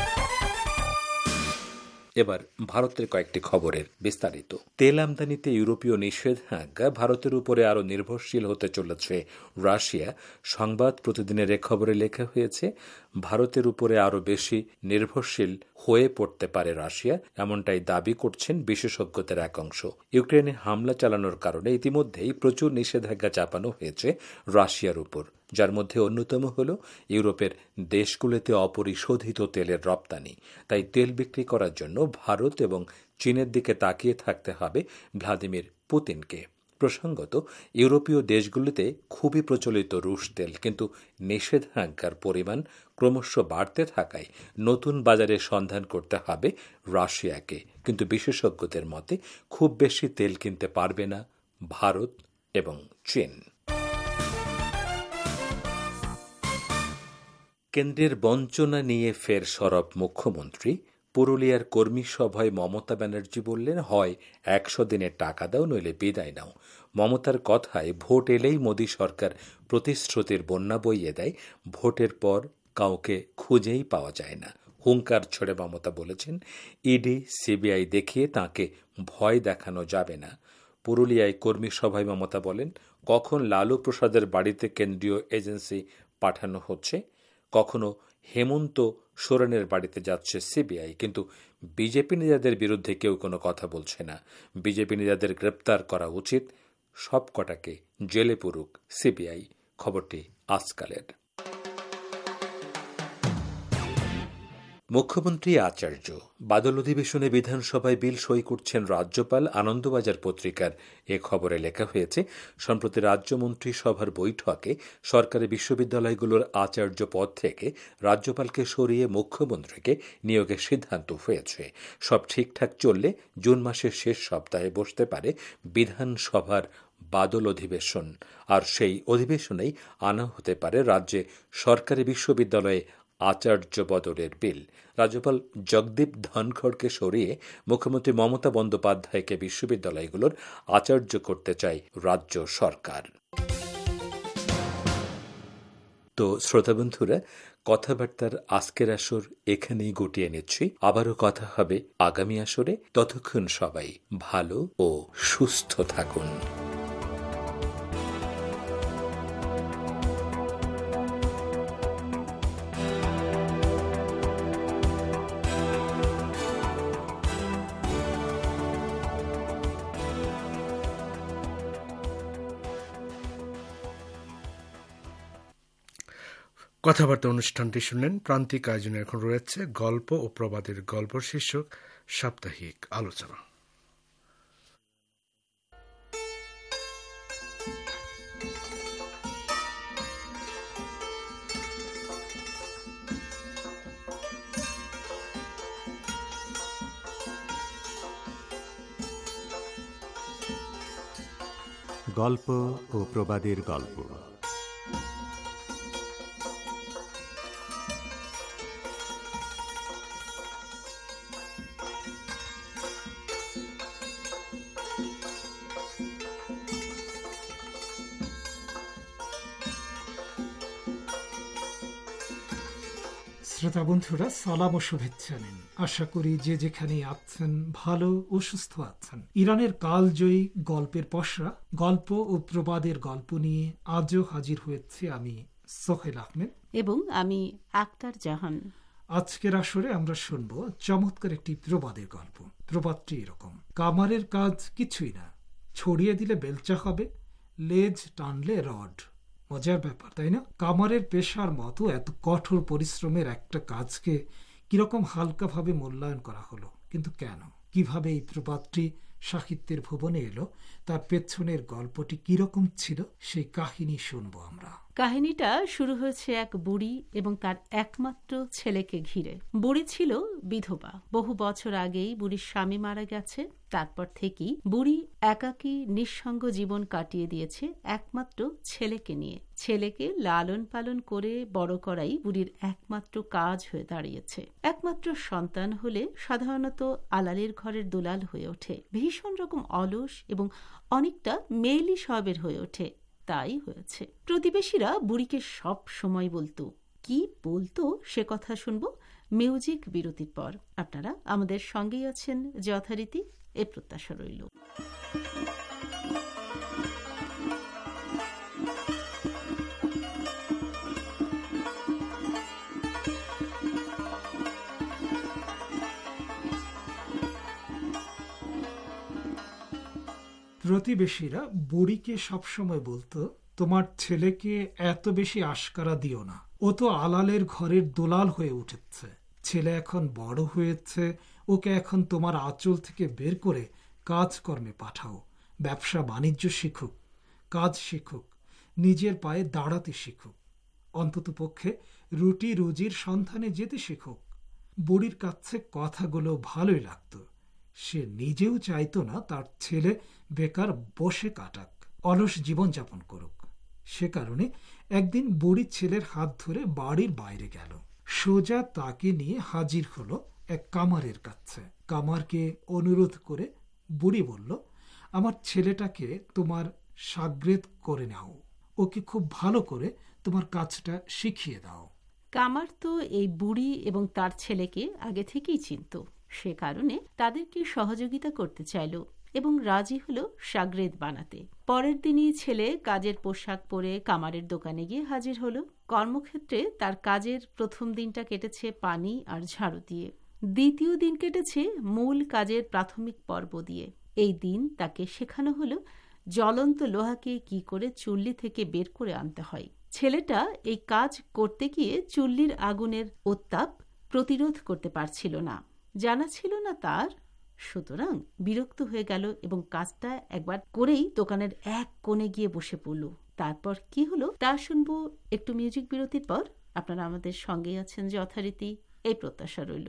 [SPEAKER 5] এবার ভারতের কয়েকটি খবরের বিস্তারিত। তেল আমদানিতে ইউরোপীয় নিষেধাজ্ঞা, ভারতের উপরে আরো নির্ভরশীল হতে চলেছে রাশিয়া। সংবাদ প্রতিদিনের এ খবরে লেখা হয়েছে, ভারতের উপরে আরো বেশি নির্ভরশীল হয়ে পড়তে পারে রাশিয়া, এমনটাই দাবি করছেন বিশেষজ্ঞদের এক অংশ। ইউক্রেনে হামলা চালানোর কারণে ইতিমধ্যেই প্রচুর নিষেধাজ্ঞা চাপানো হয়েছে রাশিয়ার উপর, যার মধ্যে অন্যতম হল ইউরোপের দেশগুলোতে অপরিশোধিত তেলের রপ্তানি। তাই তেল বিক্রি করার জন্য ভারত এবং চীনের দিকে তাকিয়ে থাকতে হবে ভ্লাদিমির পুতিনকে। প্রসঙ্গত, ইউরোপীয় দেশগুলিতে খুবই প্রচলিত রুশ তেল, কিন্তু নিষেধাজ্ঞার পরিমাণ ক্রমশ বাড়তে থাকায় নতুন বাজারে সন্ধান করতে হবে রাশিয়াকে। কিন্তু বিশেষজ্ঞদের মতে খুব বেশি তেল কিনতে পারবে না ভারত এবং চীন। কেন্দ্রের বঞ্চনা নিয়ে ফের সরব মুখ্যমন্ত্রী। পুরুলিয়ার কর্মী সভায় মমতা ব্যানার্জি বললেন, হয় একশো দিনের টাকা দাও, নইলে বিদায় নাও। মমতার কথায় ভোট এলেই মোদী সরকার প্রতিশ্রুতির বন্যা বইয়ে দেয়, ভোটের পর কাউকে খুঁজেই পাওয়া যায় না। হুঙ্কার ছড়ে মমতা বলেছেন, ইডি সিবিআই দেখিয়ে তাকে ভয় দেখানো যাবে না। পুরুলিয়ায় কর্মী সভায় মমতা বলেন, কখন লালু প্রসাদের বাড়িতে কেন্দ্রীয় এজেন্সি পাঠানো হচ্ছে, কখনো হেমন্ত সোরেনের বাড়িতে যাচ্ছে সিবিআই, কিন্তু বিজেপি নেতাদের বিরুদ্ধে কেউ কোনো কথা বলছে না। বিজেপি নেতাদের গ্রেপ্তার করা উচিত, সব কটাকে জেলে পুরুক সিবিআই। খবরটি আজকালের। মুখ্যমন্ত্রী আচার্য বাদল অধিবেশনে বিধানসভায় বিল সই করছেন রাজ্যপাল। আনন্দবাজার পত্রিকার এ খবরে লেখা হয়েছে, সম্প্রতি রাজ্যমন্ত্রী সভার বৈঠকে সরকারি বিশ্ববিদ্যালয়গুলোর আচার্য পদ থেকে রাজ্যপালকে সরিয়ে মুখ্যমন্ত্রীকে নিয়োগের সিদ্ধান্ত হয়েছে। সব ঠিকঠাক চললে জুন মাসের শেষ সপ্তাহে বসতে পারে বিধানসভার বাদল অধিবেশন, আর সেই অধিবেশনেই আনা হতে পারে রাজ্যে সরকারি বিশ্ববিদ্যালয়ে আচার্য বদলের বিল। রাজ্যপাল জগদীপ ধনখড়কে সরিয়ে মুখ্যমন্ত্রী মমতা বন্দ্যোপাধ্যায়কে বিশ্ববিদ্যালয়গুলোর আচার্য করতে চায় রাজ্য সরকার। তো শ্রোতাবন্ধুরা, কথাবার্তার আজকের আসর এখানেই গুটিয়ে নিচ্ছি। আবারও কথা হবে আগামী আসরে। ততক্ষণ সবাই ভালো ও সুস্থ থাকুন।
[SPEAKER 9] কথাবার্তা অনুষ্ঠানটি শুনলেন। প্রান্তিক আয়োজনে এখন রয়েছে গল্প ও প্রবাদের গল্প শীর্ষক সাপ্তাহিক আলোচনা।
[SPEAKER 6] গল্প ও প্রবাদের গল্প।
[SPEAKER 11] শ্রোতা বন্ধুরা, সালাম ও শুভেচ্ছা নিন। আশা করি যে যেখানে আছেন ভালো ও সুস্থ আছেন। ইরানের কালজয়ী গল্পের পসরা গল্প ও প্রবাদের গল্প নিয়ে আজও হাজির হয়েছে আমি সোহেল আহমেদ
[SPEAKER 10] এবং আমি আক্তার জাহান।
[SPEAKER 11] আজকের আসরে আমরা শুনব চমৎকার একটি প্রবাদের গল্প। প্রবাদটি এরকম: কামারের কাজ কিছুই না, ছড়িয়ে দিলে বেলচা হবে, লেজ টানলে রড। মজার ব্যাপার, তাই না? কামারের পেশার মতো এত কঠোর পরিশ্রমের একটা কাজকে কিরকম হালকাভাবে মূল্যায়ন করা হলো, কিন্তু কেন? কিভাবে এই প্রবাদটি সাহিত্যের ভুবনে এলো, তার পেছনের গল্পটি কিরকম ছিল, সেই কাহিনী শুনবো আমরা।
[SPEAKER 10] কাহিনীটা শুরু হয়েছে এক বুড়ি এবং তার একমাত্র ছেলেকে ঘিরে। বুড়ি ছিল বিধবা। বহু বছর আগেই বুড়ির স্বামী মারা গেছে। তারপর থেকেই বুড়ি একাকী নিঃসঙ্গ জীবন কাটিয়ে দিয়েছে একমাত্র ছেলেকে নিয়ে। ছেলেকে লালন পালন করে বড় করাই বুড়ির একমাত্র কাজ হয়ে দাঁড়িয়েছে। একমাত্র সন্তান হলে সাধারণত আলালের ঘরের দুলাল হয়ে ওঠে, ভীষণ রকম অলস এবং অনেকটা মেয়েলি স্বভাবের হয়ে ওঠে। তাই হয়েছে। প্রতিবেশীরা বুড়িকে সব সময় বলতো। কি বলতো সে কথা শুনবো মিউজিক বিরতির পর। আপনারা আমাদের সঙ্গেই আছেন যথারীতি, এ প্রত্যাশা রইল।
[SPEAKER 11] প্রতিবেশীরা বুড়িকে সবসময় বলতো, তোমার ছেলেকে এত বেশি আশকারা দিও না, ও তো আলালের ঘরের দোলাল হয়ে উঠেছে। ছেলে এখন বড় হয়েছে, ওকে এখন তোমার আঁচল থেকে বের করে কাজকর্মে পাঠাও। ব্যবসা বাণিজ্য শিখুক, কাজ শিখুক, নিজের পায়ে দাঁড়াতে শিখুক, অন্তত পক্ষে রুটি রুজির সন্ধানে যেতে শিখুক। বুড়ির কাছে কথাগুলো ভালোই লাগতো। সে নিজেও চাইতো না তার ছেলে বেকার বসে কাটাক, অলস জীবনযাপন করুক। সে কারণে একদিন বুড়ি ছেলের হাত ধরে বাড়ির বাইরে গেল। সোজা তাকে নিয়ে হাজির হলো এক কামারের কাছে। কামারকে অনুরোধ করে বুড়ি বলল, আমার ছেলেটাকে তোমার সাগরেদ করে নাও, ওকে খুব ভালো করে তোমার কাজটা শিখিয়ে দাও।
[SPEAKER 10] কামার তো এই বুড়ি এবং তার ছেলেকে আগে থেকেই চিনত। সে কারণে তাদেরকে সহযোগিতা করতে চাইল। এবং রাজি হলো শাগরেদ বানাতে। পরের দিনই ছেলে কাজের পোশাক পরে কামারের দোকানে গিয়ে হাজির হলো। কর্মক্ষেত্রে তার কাজের প্রথম দিনটা কেটেছে পানি আর ঝাড়ু দিয়ে, দ্বিতীয় দিন কেটেছে মূল কাজের প্রাথমিক পর্ব দিয়ে। এই দিন তাকে শেখানো হলো জ্বলন্ত লোহাকে কি করে চুল্লি থেকে বের করে আনতে হয়। ছেলেটা এই কাজ করতে গিয়ে চুল্লির আগুনের উত্তাপ প্রতিরোধ করতে পারছিল না, জানা ছিল না তার। সুতরাং বিরক্ত হয়ে গেল এবং কাজটা একবার করেই দোকানের এক কোণে গিয়ে বসে পড়ল। তারপর কি হলো তা শুনবো একটু মিউজিক বিরতির পর। আপনারা আমাদের সঙ্গেই আছেন যথারীতি, এই প্রত্যাশা রইল।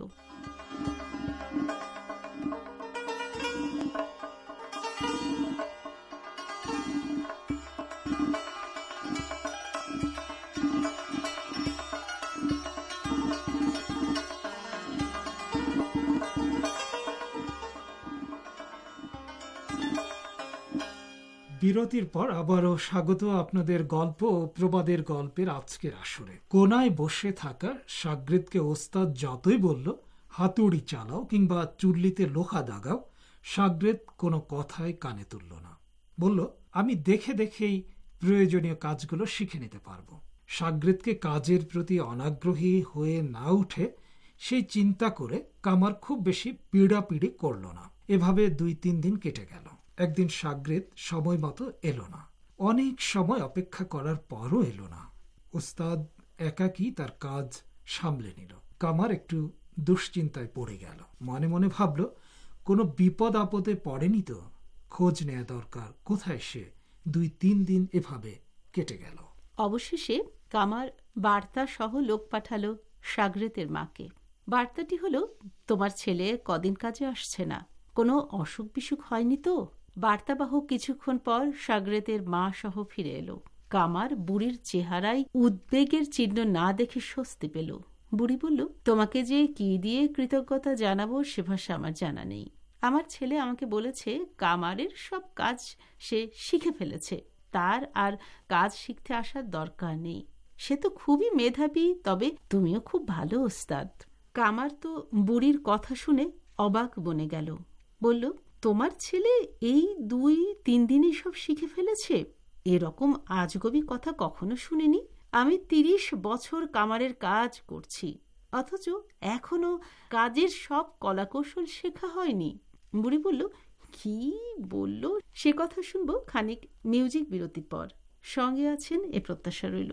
[SPEAKER 11] বিরতির পর আবারও স্বাগত আপনাদের গল্প ও প্রবাদের গল্পের আজকের আসরে। কোনায় বসে থাকা শাগরেদকে ওস্তাদ যতই বলল হাতুড়ি চালাও কিংবা চুল্লিতে লোহা দাগাও, শাগরেদ কোনো কথাই কানে তুলল না। বলল, আমি দেখে দেখেই প্রয়োজনীয় কাজগুলো শিখে নিতে পারবো। শাগরেদকে কাজের প্রতি অনাগ্রহী হয়ে না উঠে সেই চিন্তা করে কামার খুব বেশি পিড়াপিড়ি করল না। এভাবে দুই তিন দিন কেটে গেল। একদিন শাগরেদ সময় মতো এলো না। অনেক সময় অপেক্ষা করার পরও এলো না। ওস্তাদ একাকী তার কাজ সামলে নিল। কামার একটু দুশ্চিন্তায় পড়ে গেল। মনে মনে ভাবল, কোনো বিপদ আপদে পড়েনি তো? খোঁজ নেওয়া দরকার, কোথায় সে? দুই তিন দিন এভাবে কেটে গেল।
[SPEAKER 10] অবশেষে কামার বার্তা সহ লোক পাঠালো শাগরেদের মাকে। বার্তাটি হলো, তোমার ছেলে কদিন কাজে আসছে না, কোনো অসুখ বিসুখ হয়নি তো? বার্তাবাহক কিছুক্ষণ পর শাগরেদের মা সহ ফিরে এলো। কামার বুড়ির চেহারায় উদ্বেগের চিহ্ন না দেখে স্বস্তি পেল। বুড়ি বলল, তোমাকে যে কি দিয়ে কৃতজ্ঞতা জানাবো সে ভাষা আমার জানা নেই। আমার ছেলে আমাকে বলেছে কামারের সব কাজ সে শিখে ফেলেছে, তার আর কাজ শিখতে আসার দরকার নেই। সে তো খুবই মেধাবী, তবে তুমিও খুব ভালো ওস্তাদ। কামার তো বুড়ির কথা শুনে অবাক বনে গেল। বলল, তোমার ছেলে এই দুই তিন দিনই সব শিখে ফেলেছে? এরকম আজগবি কথা কখনো শুনিনি। আমি তিরিশ বছর কামারের কাজ করছি, অথচ এখনো কাজের সব কলাকৌশল শেখা হয়নি। বুড়ি বলল, কি বলল সে কথা শুনবো খানিক মিউজিক বিরতির পর। সঙ্গে আছেন এ প্রত্যাশা রইল।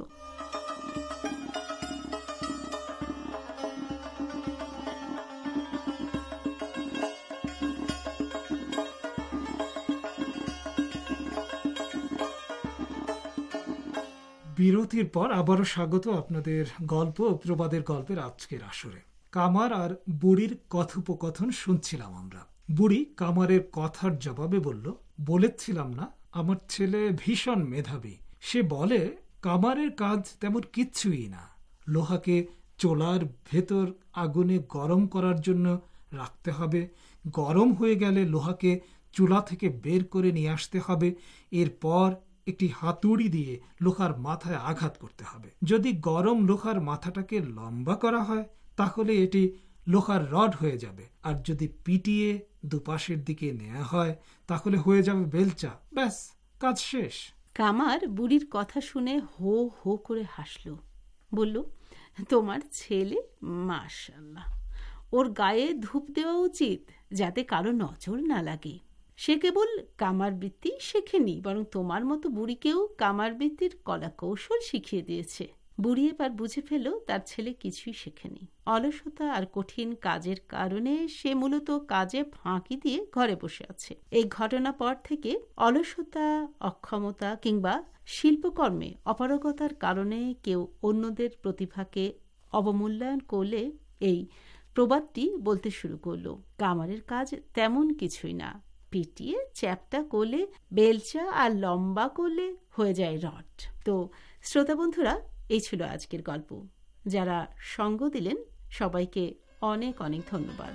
[SPEAKER 11] বিরতির পর আবারও স্বাগত আপনাদের গল্প ও প্রবাদের গল্পের আজকের আসরে। কামার আর বুড়ির কথোপকথন শুনছিলাম আমরা। বুড়ি কামারের কথার জবাবে বলল, বলেছিলাম না আমার ছেলে ভীষণ মেধাবী। সে বলে কামারের কাজ তেমন কিচ্ছুই না। লোহাকে চোলার ভেতর আগুনে গরম করার জন্য রাখতে হবে, গরম হয়ে গেলে লোহাকে চুলা থেকে বের করে নিয়ে আসতে হবে, এরপর একটি হাতুড়ি দিয়ে লোহার মাথায় আঘাত করতে হবে। যদি গরম লোহার মাথাটাকে লম্বা করা হয় তাহলে এটি লোহার রড হয়ে যাবে, আর যদি পিটিয়ে দুপাশের দিকে নেওয়া হয় তাহলে হয়ে যাবে বেলচা। ব্যাস, কাজ শেষ।
[SPEAKER 10] কামার বুড়ির কথা শুনে হো হো করে হাসল। বলল, তোমার ছেলে মাশাআল্লাহ, ওর গায়ে ধূপ দেওয়া উচিত যাতে কারো নজর না লাগে। সে কেবল কামার বৃত্তি শেখেনি, বরং তোমার মতো বুড়িকেও কামার বৃত্তির কলা কৌশল শিখিয়ে দিয়েছে। বুড়ি এবার বুঝে ফেল তার ছেলে কিছুই শেখেনি। অলসতা আর কঠিন কাজের কারণে সে মূলত কাজে ফাঁকি দিয়ে ঘরে বসে আছে। এই ঘটনা পর থেকে অলসতা, অক্ষমতা কিংবা শিল্পকর্মে অপারগতার কারণে কেউ অন্যদের প্রতিভাকে অবমূল্যায়ন করলে এই প্রবাদটি বলতে শুরু করল, কামারের কাজ তেমন কিছুই না, পিটিয়ে চ্যাপটা করলে বেলচা আর লম্বা করলে হয়ে যায় রড। তো শ্রোতা বন্ধুরা, এই ছিল আজকের গল্প। যারা সঙ্গ দিলেন সবাইকে অনেক অনেক ধন্যবাদ।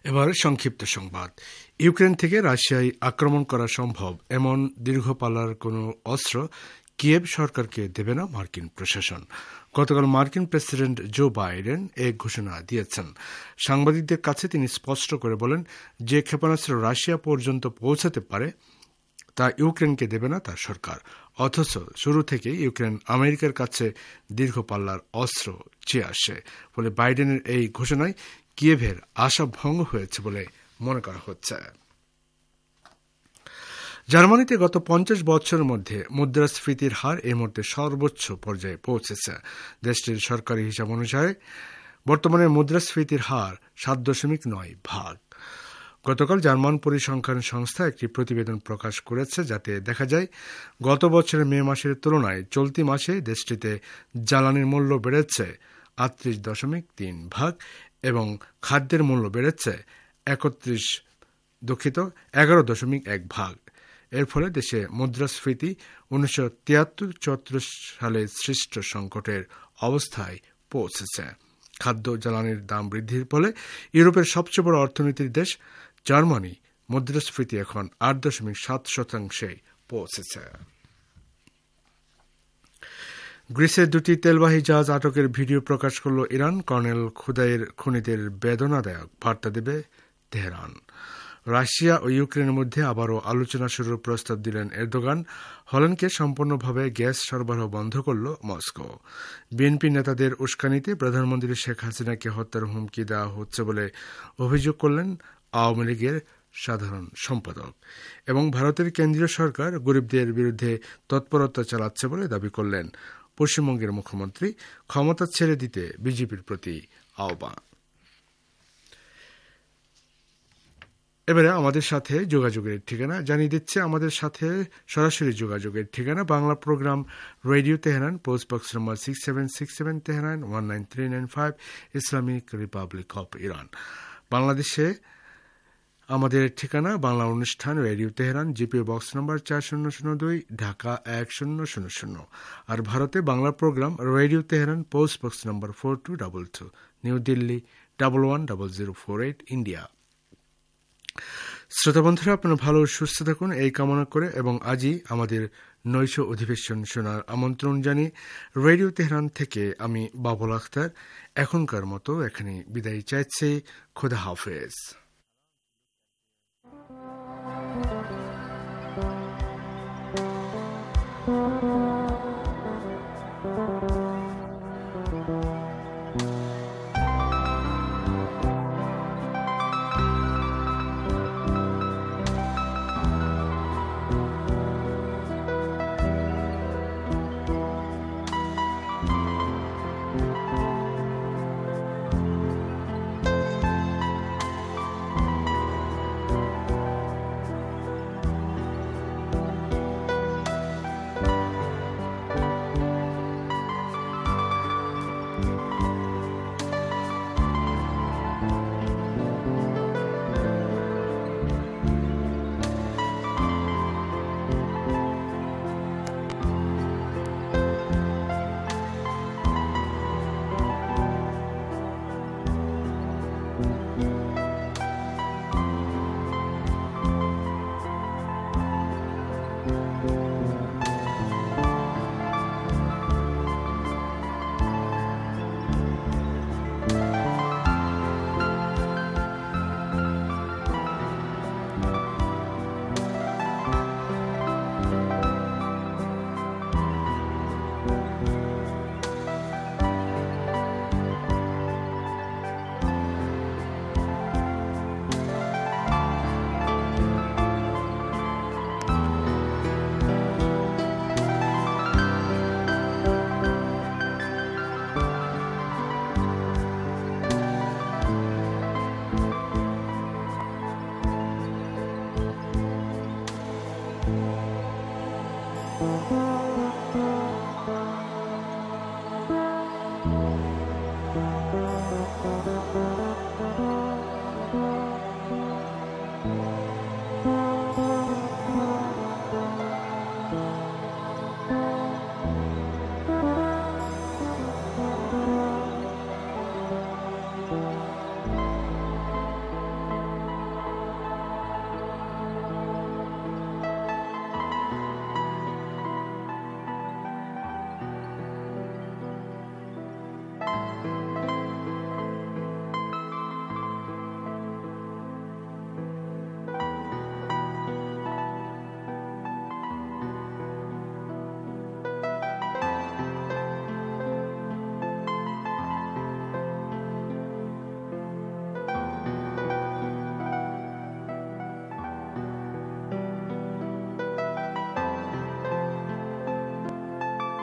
[SPEAKER 9] এবার সংক্ষিপ্ত সংবাদ। ইউক্রেন থেকে রাশিয়ায় আক্রমণ করা সম্ভব এমন দীর্ঘ পাল্লার কোনো অস্ত্র কিয়েভ সরকারকে দেবে না মার্কিন প্রশাসন। গতকাল মার্কিন প্রেসিডেন্ট জো বাইডেন এই ঘোষণা দিয়েছেন। সাংবাদিকদের কাছে তিনি স্পষ্ট করে বলেন, যে ক্ষেপণাস্ত্র রাশিয়া পর্যন্ত পৌঁছাতে পারে তা ইউক্রেনকে দেবে না তার সরকার। অথচ শুরু থেকে ইউক্রেন আমেরিকার কাছে দীর্ঘ পাল্লার অস্ত্র চেয়ে আসে। ফলে বাইডেনের এই ঘোষণায় কিয়েভের আশা ভঙ্গ হয়েছে বলে মনে করা হচ্ছে। জার্মানিতে গত পঞ্চাশ বছরের মধ্যে মুদ্রাস্ফীতির হার এই মুহূর্তে সর্বোচ্চ পর্যায়ে পৌঁছেছে। দেশটির সরকারি হিসাব অনুসারে বর্তমানে মুদ্রাস্ফীতির হার সাত দশমিক নয় ভাগ। গতকাল জার্মান পরিসংখ্যান সংস্থা একটি প্রতিবেদন প্রকাশ করেছে, যাতে দেখা যায় গত বছরের মে মাসের তুলনায় চলতি মাসে দেশটিতে জ্বালানির মূল্য বেড়েছে আটত্রিশ দশমিক তিন ভাগ এবং খাদ্যের মূল্য বেড়েছে একত্রিশ দুঃখিত এগারো দশমিক এক ভাগ। এর ফলে দেশে মুদ্রাস্ফীতি উনিশশো তিয়াত্তর চুয়াত্তর সালে সৃষ্ট সংকটের অবস্থায় পৌঁছেছে। খাদ্য জ্বালানির দাম বৃদ্ধির ফলে ইউরোপের সবচেয়ে বড় অর্থনীতির দেশ জার্মানি মুদ্রাস্ফীতি এখন আট দশমিক সাত শতাংশে পৌঁছেছে। গ্রিসের দুটি তেলবাহী জাহাজ আটকের ভিডিও প্রকাশ করল ইরান। কর্নেল খুদাইর খুনিদের বেদনাদায়ক বার্তা দেবে তেহরান। রাশিয়া ও ইউক্রেনের মধ্যে আবারও আলোচনা শুরুর প্রস্তাব দিলেন এরদোগান। হল্যান্ডকে সম্পূর্ণভাবে গ্যাস সরবরাহ বন্ধ করল মস্কো। বিএনপি নেতাদের উস্কানিতে প্রধানমন্ত্রী শেখ হাসিনাকে হত্যার হুমকি দেওয়া হচ্ছে বলে অভিযোগ করলেন আওয়ামী লীগের সাধারণ সম্পাদক। এবং ভারতের কেন্দ্রীয় সরকার গরিবদের বিরুদ্ধে তৎপরতা চালাচ্ছে বলে দাবি করলেন পশ্চিমবঙ্গের মুখ্যমন্ত্রী। ক্ষমতা ছেড়ে দিতে বিজেপির প্রতি আহ্বান। এবারে আমাদের সাথে যোগাযোগের ঠিকানা জানিয়ে দিচ্ছে। আমাদের সাথে সরাসরি যোগাযোগের ঠিকানা Bangla programme radio Tehran, post box number six seven six seven Tehran one nine three nine five, Islamic Republic of Iran. বাংলাদেশে আমাদের ঠিকানা বাংলা অনুষ্ঠান radio Tehran, GP box number চার শূন্য শূন্য দুই, ঢাকা এক শূন্য শূন্য শূন্য। আর ভারতে Bangla programme radio Tehran, post box number four two double two, New Delhi double one double zero four eight, India. শ্রোতা বন্ধুরা, আপনারা ভালো সুস্থ থাকুন এই কামনা করে এবং আজই আমাদের নৈশ অধিবেশন শোনার আমন্ত্রণ জানিয়ে রেডিও তেহরান থেকে আমি বাবুল আখতার এখনকার মতো এখানে বিদায় চাইছি। খোদা হাফেজ।